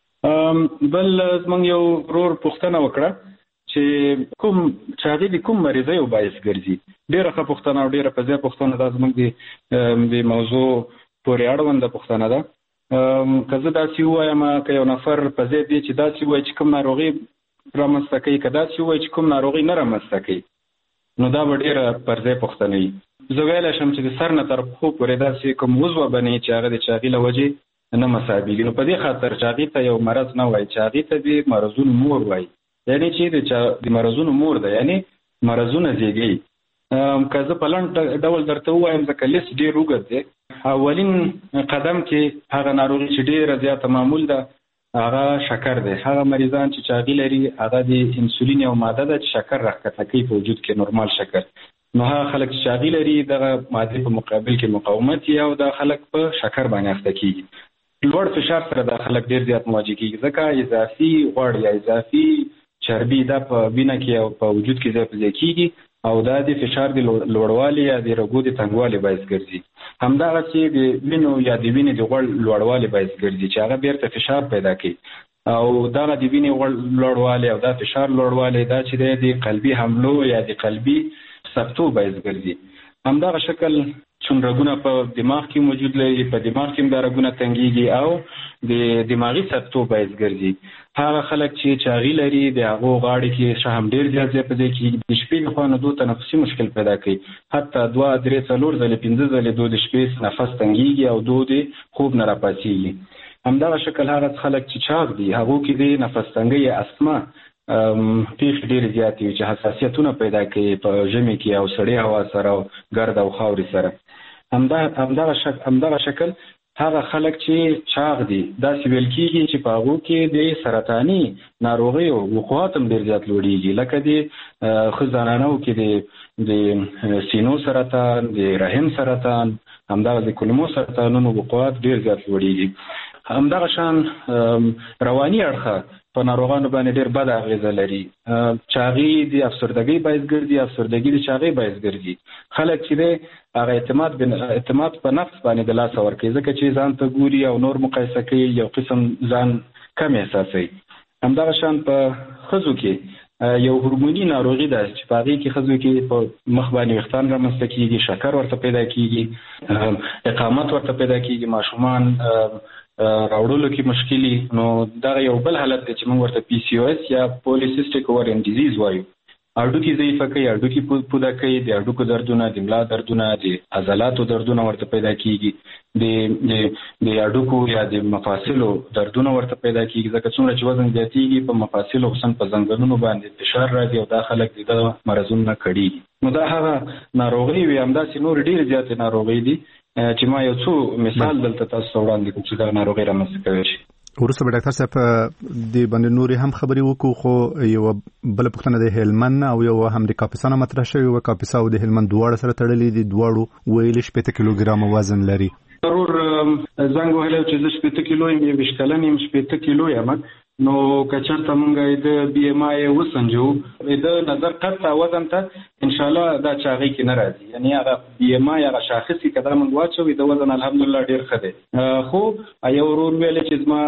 [SPEAKER 11] بل زموږ یو ورور پوښتنه وکړه چې کوم چاغي د کوم مریضیو باعث ګرځي. ډېره ښه پوښتنه او ډېره په ځای پوښتنه ده، زموږ د موضوع پورې اړونده پوښتنه ده. که زه داسې ووایم، که یو نفر په ځای دی چې داسې ووایي چې کوم ناروغي رامنځته کوي، که داسې ووایي چې کوم ناروغي نه رامنځته کوي، نو دا به ډېره پر ځای پوښتنه وي. زه ویلی شم چې د سر نه تر پښو پورې داسې کوم عضوه بنوي چې هغه د چاغي له وجې نه مسابېږي. نو په دې خاطر چاغي ته یو مرض نه وایي، چاغي ته د مرضونو مور وایي، یعنی چې د مرضونو مور ده، یعنی مرضونه زیږوي. که زه په لنډ ډول درته ووایم، ځکه لیست ډېر اوږد دی، اولین قدم کې هغه ناروغي چې ډېره زیاته معمول ده هغه شکر دی. هغه مریضان چې چاغي لري هغه د انسولین یو ماده ده چې شکر راښکته کوي په وجود کې، نورمال شکر. نو هغه خلک چې چاغي لري دغه مادې په مقابل کې مقاومت یې، او دا خلک په شکر باندې اخته کیږي. لوړ فشار سره دا خلک ډېر زیات مواجه کیږي، ځکه اضافي غوړ یا اضافي چربي دا په وینه کې او په وجود کې ځای په ځای کیږي، او دا د فشار د لوړوالي یا د رګو د تنګوالي باعث ګرځي. همدغسې د وینو یا د وینې د غوړ لوړوالي باعث ګرځي چې هغه بیرته فشار پیدا کوي، او دغه د وینې غوړ لوړوالی او دا فشار لوړوالی دا چې د قلبي حملو یا د قلبي سکتو باعث ګرځي. همدغه شکل چون رګونه په دماغ کې موجود لري، په دماغ کې هم دا رګونه تنګېږي او د دماغي سکتو باعث ګرځي. هغه خلک چې چاغي لري د هغو غاړې کې شهم ډېر زیات ځای په ځای کېږي، د شپې لخوا نه دو تنفسي مشکل پیدا کوي، حتی 2 3 4 ځلې 5 ځلې دو د شپې نفس تنګېږي او دو د خوب نه راپاڅېږي. همدغه شکل هغه خلک چې چاغ دي هغو کې د نفس تنګۍ یا اسما پیښې ډېرې زیاتې وي چې حساسیتونه پیدا کوي په ژمي کې او سړې هوا سره او ګرد او خاورې سره. همدغه شکل هغه خلک چې چاغ دي داسې ویل کېږي چې په هغو کې د سرطاني ناروغیو وقوعات هم ډېر زیات لوړېږي، لکه د ښه زنانو کې د سینو سرطان، د رحم سرطان، همدغه د کولمو سرطانونو وقوعات ډېر زیات لوړېږي. همدغه شان رواني اړخه په ناروغانو باندې ډېر بد اغېزه لري. چاغي د افسردګۍ باعث ګرځي، افسردګي د چاغۍ باعث ګرځي. خلک چې دی هغه اعتماد په نفس باندې د لاسه ورکوي، ځکه چې ځان ته ګوري او نور مقایسه کوي، یو قسم ځان کم احساسوي. همدغه شان په ښځو کې یو هورموني ناروغي ده چې په هغې کې ښځو کې په مخ باندې ویښتان رامنځته کېږي، شکر ورته پیدا کېږي، اقامت ورته پیدا کېږي، ماشومان راوړلو کې مشکلي. نو دغه یو بل حالت دی چې موږ ورته PCOS یا پولیسیسټیک اووریان ډیزیز وایو. هډوکي ضعیفه کوي، هډوکي پوده کوي، د هډوکو دردونه، د ملا دردونه، د عضلاتو دردونه ورته پیدا کېږي، د هډوکو یا د مفاصلو دردونه ورته پیدا کېږي، ځکه څومره چې وزن زیاتېږي په مفاصلو خصوصا په زنګنونو باندې فشار راځي او دا خلک د دغه مرضونو نه کړېږي. نو دا هغه ناروغۍ وي. همداسې نور ډېرې زیاتې ناروغۍ دي چې ما یو څو مثال دلته تاسو ته وړاندې کوم چې دا ناروغۍ رامنځته کولی شي.
[SPEAKER 1] وروسته به ډاکټر صاحب د باندې نورې هم خبرې وکړو، خو یو بل پوښتنه د هلمند او یو هم د کاپیسا نه مطرح شوې وه. کاپیسا او د هلمند دواړه سره تړلي دي، دواړو ویلي 80 کیلوګرامه وزن لري. ضرور
[SPEAKER 11] زنګ وهلی چې زه 80 کیلو یم، 20 کلن یم، 80 کیلو یم. نو که چېرته موږ د BMI وسنجو، د نظر قطع وزن ته انشاءالله دا چاغۍ کې نه راځي. یعنی هغه BMI هغه شاخص کې که دا موږ واچوي د وزن الحمدلله ډېر ښه دی. خو یو ورور ویلی چې زما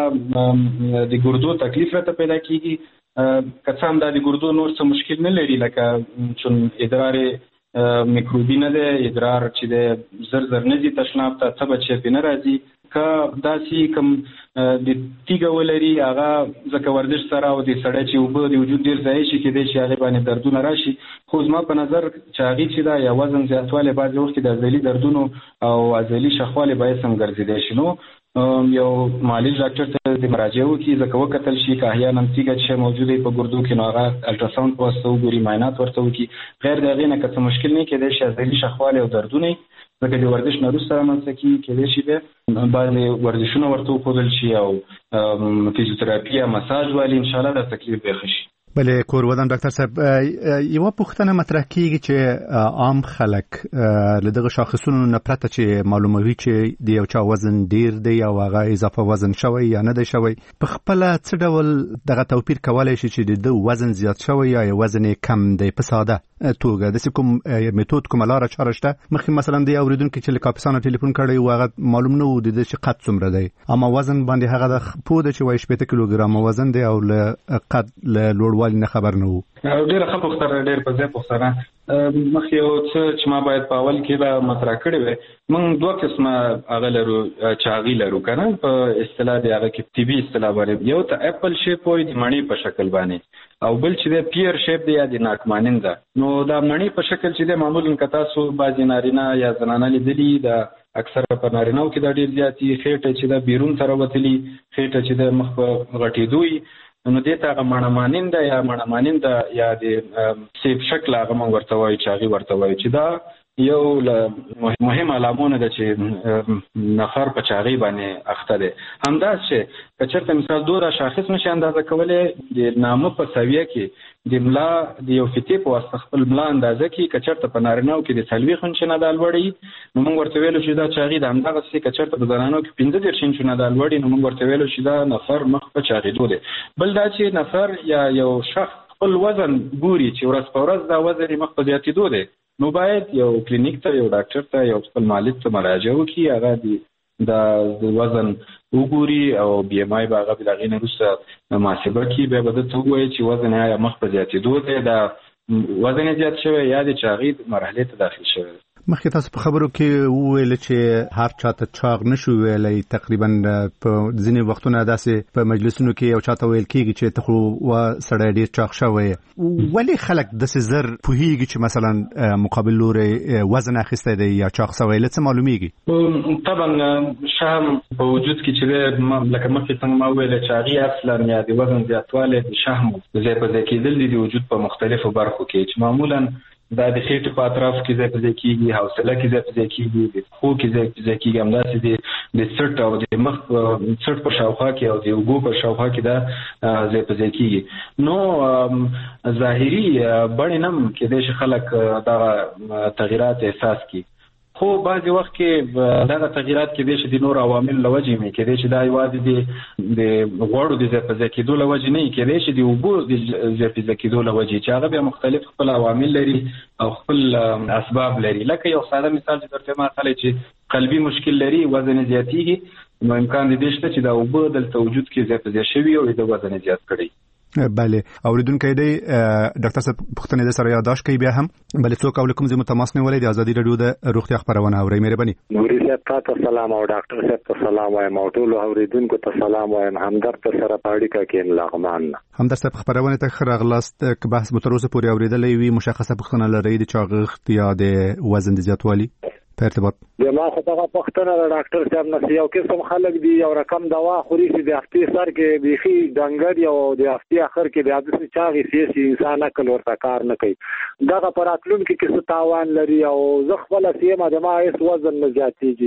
[SPEAKER 11] د ګردو تکلیف راته پیدا کېږي. که څه هم دا د ګردو نور څه مشکل نه لري، لکه چون ادرار میکروبي نه دی، ادرار چې دی زر زر نه ځي تشناب ته، څه بچی پې نه راځي. که داسې کوم د تیږه ولري هغه ځکه ورزش سره او د سړی چې اوبه د وجود ډېر ضایع شي کېدای شي هغې باندې دردونه راشي. خو زما په نظر چاغي چې ده یا وزن زیاتوالی بعضې وخت کې د عضلي دردونو او عضلي شخوالي باعث هم ګرځېدی شي. نو یو معالج ډاکټر ته د مراجعه وکړي، ځکه وکتل شي که احیانا تیږه چې موجوده وي په ګردو کې، نو هغه الټراساونډ په واسطه وګوري، معاینات ورته وکړي. غیر د هغې نه که څه مشکل نه کېدای شي عضلي شخوالی او دردونه، ځکه د ورزش نه وروسته رامنځته کېږي، کېدای شي بیا بعضې ورزشونه ورته وښودل شي او فزیوتراپي یا مساج والي انشاءالله دا تکلیف به ښه شي.
[SPEAKER 1] بله کور ودان ډاکټر صاحب، یوه پوښتنه مطرح کېږي چې عام خلک له دغه شاخصونو نه پرته چې معلوموي چې د یو چا وزن ډیر دی او هغه اضافه وزن شوی یا نه دی شوی، په خپله څه ډول دغه توپیر کولی شي چې د وزن زیات شوی یا وزن کم دی په ساده توګه؟ داسې کوم میتود، کومه لاره چاره شته؟ مخکې مثلا د اورېدونکي چې له کاپیسا نه ټلیفون کړی و هغه معلوم نه و د ده چې قد څومره دی، اما وزن باندې هغه د پوه ده چې وایي 80 کیلوګرامه وزن دی او له قد له لوړوالي نه خبر نه و.
[SPEAKER 11] ډېره ښه پوښتنه، ډېر په ځای پوښتنه. مخکې یو څه چې ما باید په اول کې دا مطرح کړی وی، موږ دوه قسمه هغه لرو، چاغي لرو که نه، په اصطلاح د هغه کې طبي اصطلاح باندې. یو ته اپل شیپ وایي، د مڼې په شکل باندې، او بل چې دی پیر شیپ دی یا د ناک ماننده. نو دا مڼې په شکل چې دی معمولا که تاسو بعضې نارینه یا زنانه لیدلي، دا اکثره په نارینهو کې دا ډېر زیات وي. خېټه چې ده بیرون ته راوتلي، خېټه چې ده مخ په غټېدو وي، نو دې ته هغه مڼه ماننده یا مڼه ماننده یا د سیب شکل هغه موږ ورته وایو، چاغي ورته وایو، چې دا یو له مهم علامونه ده چې نفر په چاغي باندې اخته دی. همداسې چې که چېرته مثال دوه شاخص نشي اندازه کولی، د نامه په سویه کې د ملا د یو فتې په واسطه خپل ملا اندازه کړي. که چېرته په نارینهو کې د 40 انچه نه دا لوړ وي، نو موږ ورته ویلو چې دا چاغي ده. همدغسې که چېرته په زنانو کې 15 انچه نه دا لوړ وي، نو موږ ورته ویلو چې دا نفر مخ په چاغېدو دی. بل دا چې نفر یا یو شخص خپل وزن ګوري چې ورځ په ورځ دا وزن یې مخ په زیاتېدو دی، نو باید یو کلینیک ته، یو ډاکټر ته، یو خپل معالج ته مراجعه وکړي، هغه د وزن وګوري او BMI به هغه د هغې نه وروسته محاسبه کړي. بیا به ده ته ووایي چې وزن یې مخ په زیاتېدو دی، دا وزن یې زیات شوی یا د چاغي مرحلې ته داخل شوی دی.
[SPEAKER 19] مخکې تاسو په خبرو کې وویل چې هر چاته چاغ نشو ویلای، تقریبا په ځینې وختونه داسې په مجلسونو کې یو چاته ویل کېږي چې ته خو سړی ډېر چاغ شوی. ولې خلک داسې زر پوهېږي چې مثلا مقابل لوري وزن اخیستی دی یا چاغ شوی؟ له څه معلومیږي؟
[SPEAKER 11] طبعا شهم په وجود کې چې لکه مخکې څنګه ما ویل چاغي اصلا یا د وزن زیاتوالی د شهم ځای په ځای کېدل دي د وجود په مختلفو برخو کې چې معمولا دا د خېټې په اطراف کې ځای په ځای کېږي، حوصله کې ځای په ځای کېږي، د پښو کې ځای په ځای کېږي، همداسې د سټ او د مخ سټ پر شاوخوا کې او د اوږو پر شاوخوا کې دا ځای په ځای کېږي. نو ظاهري بڼې نه هم کېدای شي خلک دغه تغیرات احساس کړي، خو بعضې وخت کې دغه تغیرات کېدای شي د نورو عوامل له وجې وي، کېدای شي دا یوازې د غوړو د ځای په ځای کېدو له وجې نه وي، کېدای شي د اوبو د ځای په ځای کېدو له وجې چې هغه بیا مختلف خپل عوامل لري او خپل اسباب لري. لکه یو ساده مثال چې درته ما خلک چې قلبي مشکل لري، وزن زیاتېږي، نو امکان دی شته چې دا اوبه دلته وجود کې ځای په ځای شوي او د وزن زیات کړي.
[SPEAKER 19] بله، اوریدونکي دی ډاکټر صاحب پوښتنې د سره یادداشت کوي بیا هم بل څوک او کوم ځای متماس نه ولې د ازادي رادیو د روغتیا خبرونه اوري. مهرباني.
[SPEAKER 14] نوري صاحب ته سلام او ډاکټر صاحب ته سلام وایم او ټول اوریدونکو ته سلام وایم. همدرد سره پاړیکا کې لغمان. همدرد
[SPEAKER 19] صاحب خبرونه ته خراغلاست که بحث به تر اوسه پورې اوریدلې وي مشخصه پوښتنه لري د چاغښت یا د وزن زیاتوالي په ارتباط؟
[SPEAKER 14] ما خو دغه پښتنه د ډاکټر صاحب نه یو قسم خلک دي یو رقم دوا خوري چې د هفتې سر کې بيخي ډنګر یو د هفتې اخر کې د عادت چاغي سیاسي انسان عقل ورته کار نه کوي. دغه پراتلون کې څه تاوان لري او زه خپل سیمه د ما هیڅ وزن نه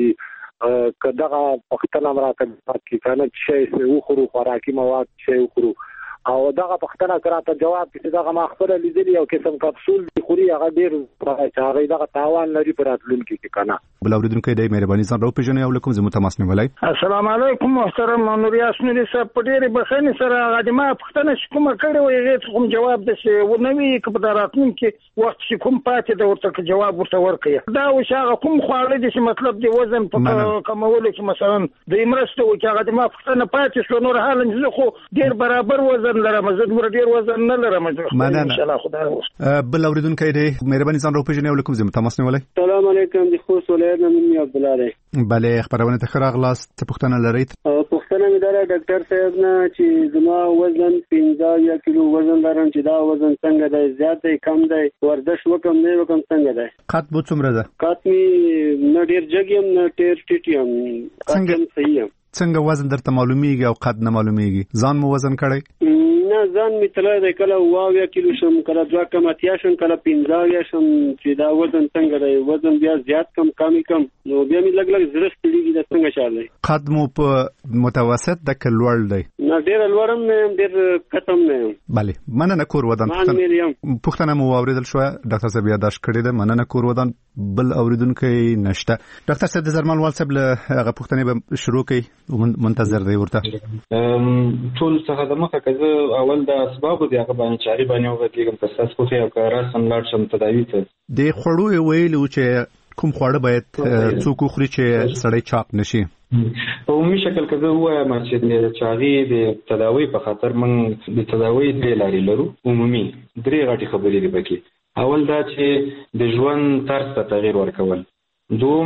[SPEAKER 14] زیاتېږي که دغه پښتنه مراته کې کنه چې وخورو خوراکي مواد چې وخورو او دغه پښتنه کراته جواب چې دغه ما خپل لیدلی یو قسم کپسول دی خوري هغه ډیر هغه دغه تاوان لري پر راتلونکي کې کنه.
[SPEAKER 19] بل اوریدونکو دی مهرباني ځان راو پیژنې او کوم زمو تماس نیولای.
[SPEAKER 3] السلام علیکم محترم نوریاس نوري صاحب په ډیره بخښنې سره هغه ما پښتنه کومه کړې وي هیڅ کوم جواب دسه ونوي کله راتلونکي وخت چې کوم پاتې د ورته جواب ورته ورکړي. دا وشاغه کوم خواړه دي چې مطلب دی وزن په کمولو کې مثلا د امرسته او چې هغه ما پښتنه پاتې شو نور حال نه خو ډیر برابر وزن لرم زه ډیر وزن نه لرم ان شاء الله خدای.
[SPEAKER 19] بل اوریدونکو دی مهرباني ځان راو پیژنې او کوم زمو تماس نیولای.
[SPEAKER 15] السلام علیکم د خوست ولایت نه عبدالله دی.
[SPEAKER 19] بله خبرونه ته خراغلاست څه پوښتنه لرئ؟
[SPEAKER 15] پوښتنه مې دره ډاکټر صاحب نه چې زما وزن 15 کیلو وزن لرم چې دا وزن څنګه دی زیات دی کم دی ورزش وکم نه وکم څنګه دی؟
[SPEAKER 19] قد بو څومره ده؟
[SPEAKER 15] قد می نه ډیر جګیم نه ډیر ټیټیم څنګه صحیح
[SPEAKER 19] څنګه وزن درته معلومیږي او قد نه معلومیږي؟ ځان مو وزن کړی؟
[SPEAKER 15] نه ځان می تلای دی کله 20 کیلو شم کله 2 کم اتیا شم کله 15 شم چې دا وزن څنګه دی وزن بیا زیات کم کم نو بیا می لګ زرست دیږي دا څنګه چاله؟
[SPEAKER 19] قد مو په متوسط د کلوړ دی؟
[SPEAKER 15] نه ډیر لوړم نه ډیر کتم نه.
[SPEAKER 19] بله مننه کور ودان پوښتنه مو اوریدل شو ډاکټر صاحب یادداشت کړی ده مننه کور ودان. بل اوریدونکو نشته. ډاکټر صاحب د زرمال وال صاحب له هغه پوښتنې به شروع کړي منتظر دی ورته.
[SPEAKER 11] ټول څه د مخه کزه اول د اسباب دی هغه باندې چاري باندې وګورم که تاسو خو یو کار سم لاړ شم تداوی ته
[SPEAKER 19] د خړو ویلو چې کوم خواړه باید څوک خوري چې سړی چاق نشي؟
[SPEAKER 11] په عمومي شکل کې زه وایم چې د چاغي د تداوی په خاطر من د تداوی د لاري لرو عمومي درې غټي خبرې دي پکې. اول دا چې د ژوند طرز ته تغییر ورکول، دوم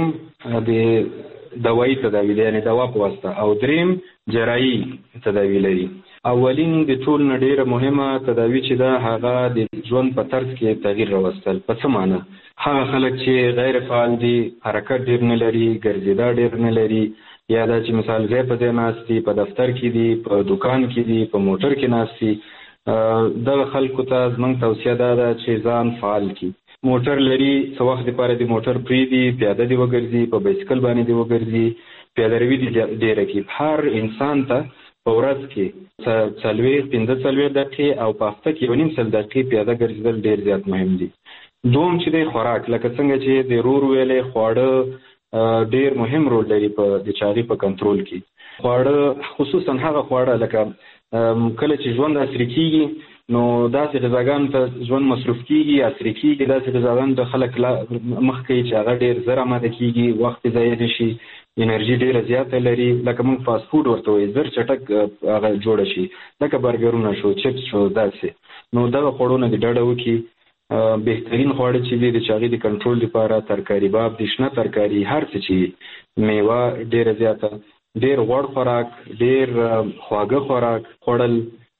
[SPEAKER 11] د دوايي تداوی دی یعنی دوا په واسطه، او دریم جراحي تداوی لري. اولین د ټول نه ډیره مهمه تداوی چې دا هغه د ژوند په طرز کې تغییر راوستل. په څه معنی؟ هغه خلک چې غیر فعال دي، حرکت ډیر نه لري، ګرځېدا ډیر نه لري، یا دا چې مثال ځای په ځای ناست دي، په دفتر کې دي، په دکان کې دي، په موټر کې ناست دي، دغه خلکو ته زموږ توصیه ده چې ځان فعال کړي. موټر لري څه وخت لپاره د موټر پرېږدي، پیاده دي وګرځي، په بایسکل باندې دي وګرځي، پیاده روي دي ډېره کړي. هر انسان ته په ورځ کې 45 دقیقې او په هفته کې 1.5 دقیقې پیاده ګرځېدل ډېر زیات مهم دي. دوم چې د خوراک لکه څنګه چې د رور ویلې خواړه ډېر مهم رول لري په د چاغي په کنټرول کې. خواړه خصوصا هغه خواړه لکه کله چې ژوند عصري کېږي نو داسې غذاګانو ته ژوند مصروف کېږي، عصري کېږي، داسې غذاګانو ته خلک مخ کوي چې هغه ډېر زر آماده کېږي، وخت ضایع نه شي، انرژي ډېره زیاته لري. لکه موږ فاست فوډ ورته وایي، زر چټک هغه جوړه شي، لکه برګرونه شو، چپس شو، داسې. نو دغه خوړو نه د ډډه وکړي. بهترین خواړه چې دي د چاغي د کنټرول لپاره ترکاری باب د شنه ترکاری هر څه چې میوه ډیره زیاته ډیر غوړ خوراک ډیر خواږه خوراک خوړل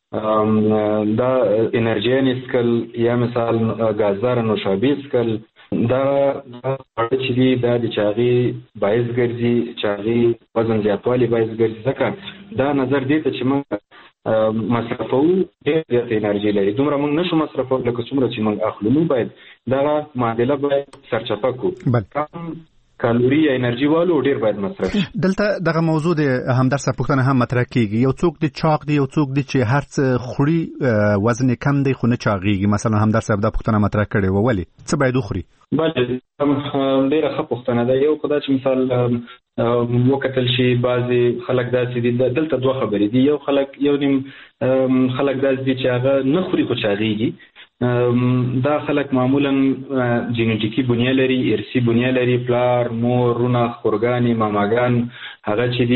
[SPEAKER 11] دا انرژي نسکل یا مثال غازدار نوشابې اسکل دا خواړه چې دي دا د چاغي باعث ګرځي چاغي وزن زیاتوالی باعث ګرځي ځکه دا نظر دی چې موږ مصرفو ډېر زیات انرژي لري دومره موږ نشو مصرفو لکه څومره چې موږ اخلو نو باید دا معادله باید سرچپه کو کالوري یا انرژي والو ډېر باید مصرف
[SPEAKER 1] دلته دغه موضوع د همدرد صاحب پوښتنه هم مطرح کیږي یو څوک د چاق دی یو څوک دی چې هر څه خوري وزن کم دی خو نه چاغيږي مثلا همدرد صاحب دا پوښتنه مطرح کړي و ولی څه باید وخوري
[SPEAKER 11] بله ډېره ښه پوښتنه ده یو خدای چې مثال وکتل شي بعضی خلک داسې دي دلته دوه خبرې دي یو خلک یو نیم خلک داسې دي چې هغه نه خوري خو چاغيږي دا خلک معمولا جینټیکی بنیه لري ارثي بنیه لري پلار مور رونه خورګانی ماماګان هغه چې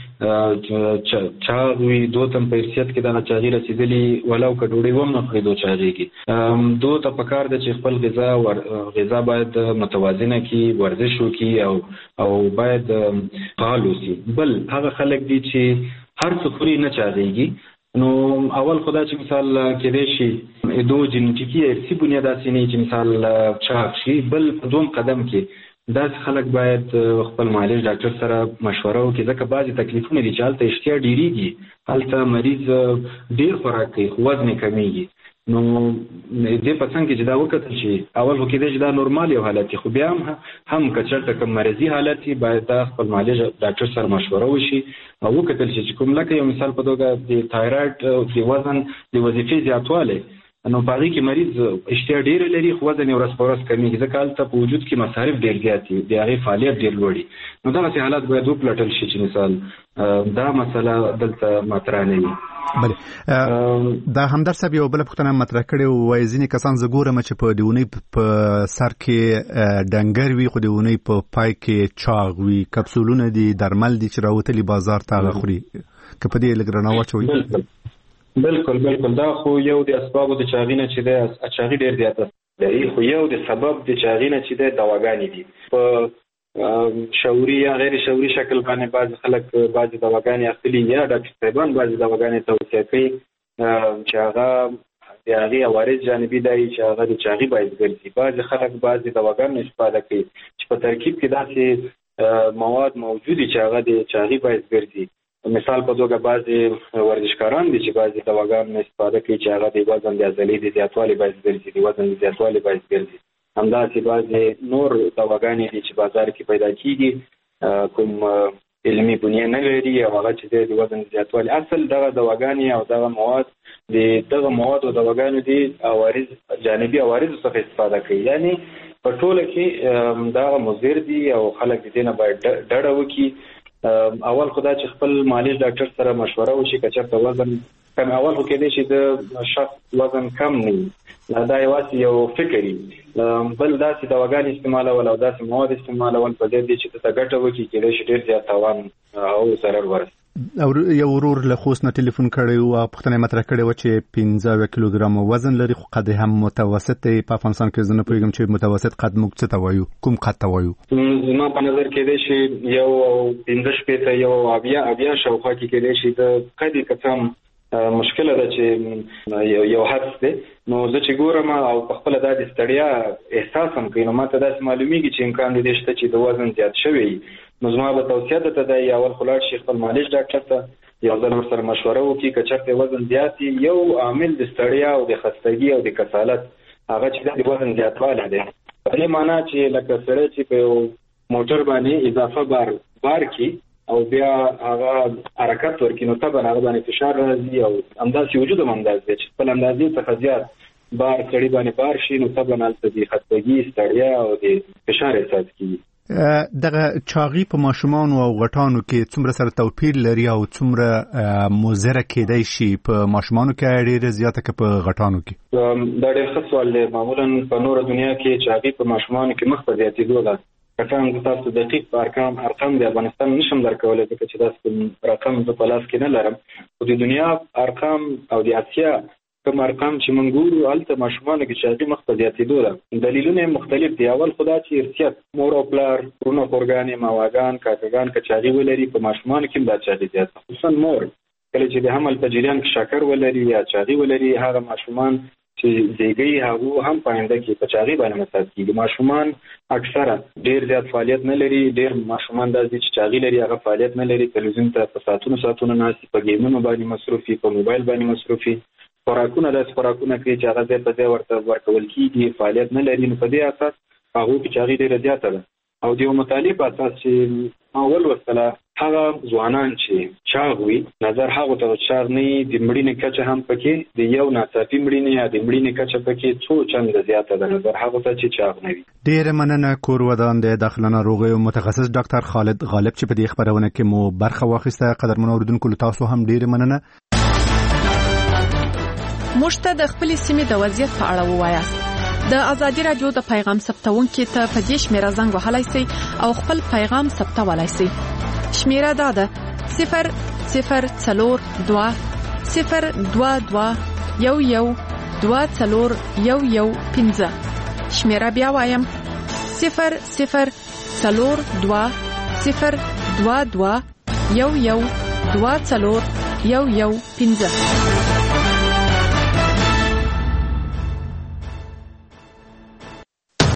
[SPEAKER 11] دي چاغوي دوتم په ارثیت کې دا چاغي رسیدلی ولو کډوړي وم نه خېدو چاغيږي دوه په کار د چې خپل غذا باید متوازنه کی ورزش وکي او باید فعال اوسي بل هغه خلک دي چې هر څه خوري نه چاغيږي نو اول خدا چې مثال کېدې شي دو جنټیکی ارثي بنیاد اسینه چې مثال چاغ شي بل په دوم قدم کې داس خلک باید خپل معالج ډاکټر سره مشوره وکړي ځکه بعضی تکلیفونه دي چې حالت اشتها ډیریږي حالت مریض ډیر خوراک کوي وزن کمیږي نو دې په څنګه چې دا وکړل شي اول وکړي چې دا نورمال یو حالت خو بیا هم کچرته کوم مرضی حالت باید دا خپل معالج ډاکټر سره مشوره وشي او وکړل شي چې کوم لکه یو مثال په توګه د تایراید او د وزن د وظیفې زیاتوالی نو باغی کې مریض اشتها ډیر لري خو وزن ورځ په ورځ کمیږي ځکه حالت په وجود کې مصارف ډیر زیات دي د هغه فعالیت ډیر لوړي نو دا حالات باید وپلټل شي چې مثال دا مسله دلته مطرح نه وي
[SPEAKER 1] بله دا همدرد صاحب یو بل پوښتنه مطرح کړې وای ځینې کسان زه ګورم چې په دیونی په سر کې ډنګر وي خو دیونی په پای کې چاغ وي کپسولونه دي درمل دي چې راوتلي بازار ته غخوري که په دې لګرانه واچوي
[SPEAKER 11] بالکل دا خو یو د اسبابو د چاغینه چې د چاغي ډیر زیات دی خو یو د سبب د چاغینه چې د دواګانې دي په شعوري یا غیر شعوري شکل باندې بعض خلک بعض دواګانې اخلي یا ډاکټر صاحبان بعض دواګانې توصیه کوي چې هغه د هغې عوارض جانبي دی چې هغه د چاغي باعث ګرځي بعض خلک بعض دواګانې استفاده کوي چې په ترکیب کې داسې مواد موجود دي چې هغه د چاغي باعث ګرځي مثال په توګه بعضې ورزشکاران دي چې بعضې دواګانې استفاده کوي چې هغه د وزن د عضلې د زیاتوالي باعث ګرځي د وزن د زیاتوالي باعث ګرځي همداسې بعضې نور دواګانې دي چې بازار کې پیدا کیږي کوم علمي بنیه نه لري او هغه چې د وزن زیاتوالي اصل دغه دواګانې او دغه مواد د دغه مواد او دواګانو دي عوارض جانبي عوارض څخه استفاده کوي یعنی په ټوله کې دغه مضر دي او خلک د دې نه باید ډډه وکړي اول خدا چې خپل معالج ډاکټر سره مشوره وشي که چېرته وزن کم اول خو کېدای شي د شخص وزن کم نه وي دا یوازې یو فکري بل داسې دواګانې استعمالول او داسې مواد استعمالول په دې چې ته ګټه وکړي کېدای شي ډېر زیات تاوان او ضرر ورسي
[SPEAKER 1] او یو ورور له خوست نه ټلیفون کړی و پوښتنه مطرح کړې و چې 15 کیلوګرام وزن لري خو قد هم متوسط دی په افغانستان کې زنه پوهیږم چې متوسط قد موږ څه ته وایو کوم قد ته وایو
[SPEAKER 11] زما په نظر کې دی چې یو 15 شپېته یو اویا شاوخوا کې کېدای شي د قد کم مشکله ده چې یو حدس دی نو زه چې ګورم او په خپل د ستړیا احساس هم کوي نو ماته داسې معلومیږي چې امکان دی چې د وزن زیات شوی نو زما به توصیه ده ته د اول خلاص شیخ خپل معالج ډاکټر ته یو ځل ورسره مشوره وکړي که چېرته وزن زیات یو عامل د ستړیا او د خستګي او د کسالت هغه چې د وزن زیاتوالی دی په دې معنا چې لکه سړی چې په موټر باندې اضافه بار کی او بیا هغه حرکت ورکړي نو طبعا هغه باندې فشار راځي او همداسې وجود هم همداسې دی چې خپل اندازې څخه زیات بار سړي باندې بار شي نو طبعا هلته د خستګي ستړیا او د فشار احساس کېږي
[SPEAKER 1] دغه چاغي په ماشومانو او غټانو کې څومره سره توپیر لري او څومره مضره کېدای شي په ماشومانو کې ډېره زیاته که په غټانو کې
[SPEAKER 11] دا ډېر ښه سوال دی معمولا په نوره دنیا کې چاغي په ماشومانو کې مخ په زیاتېدو ده کله تاسو دقیق ارقام د افغانستان نشم درکولای ځکه چې داسې رقم په لاس کې نه لرم خو د دنیا ارقام او د اسیا کوم ارقام چې موږ ګورو هلته ماشومانو کې چاغي مخ په زیاتېدو ده. دلیلونه مختلف دي. اول خدا چې ارتیاح مور او پلار ورونو خورګانې ماواګان کاکاګان که چاغي ولري په ماشومانو کې دا چاغي زیات خصوصا مور کله چې د حمل په جریان کې شکر ولري یا چاغي ولري هغه ماشومان چې زیږي هغه هم پاینده کې په چاغي باندې مصاب کیږي. ماشومان اکثره ډیر زیات فعالیت نه لري. ډیر ماشومان د چې چاغي لري هغه فعالیت نه لري. تلویزیون ته په ساعتونو ناسي په گیمونو باندې مصروفي په موبایل باندې مصروفي خوراکونه کوي چې هغه ځای په ځای ورته ورکول کیږي فعالیت نه لري. نو په دې اساس هغه کې چاغي ډیره زیاته ده. او د یو مطالعه په اساس چې اول وسله هغه ځوانان چې چاغ وي نظر هغه ته چاغ نه د مړینې کچه هم پکې د یو ناڅاپي مړینې یا د مړینې کچه پکې څو چنده زیاته ده نظر هغه ته چې چاغ نه وي.
[SPEAKER 1] ډیر مننه کور ودان د داخله ناروغیو متخصص ډاکټر خالد غالب چې په دې خبرونه کې مو برخه واخیسته. قدرمن اوریدونکو تاسو هم ډیر مننه.
[SPEAKER 6] موږ ته د خپل سیمې د وضعیت په اړه ووایاست. د ازادي رادیو د پیغام ثبتونکو ته په دې شمیره زنګ وهلای شئ او خپل پیغام ثبتولای شئ. شمیره دا ده 0042 022 11 24015. شمیره بیا وایم 0042 022 11 24015.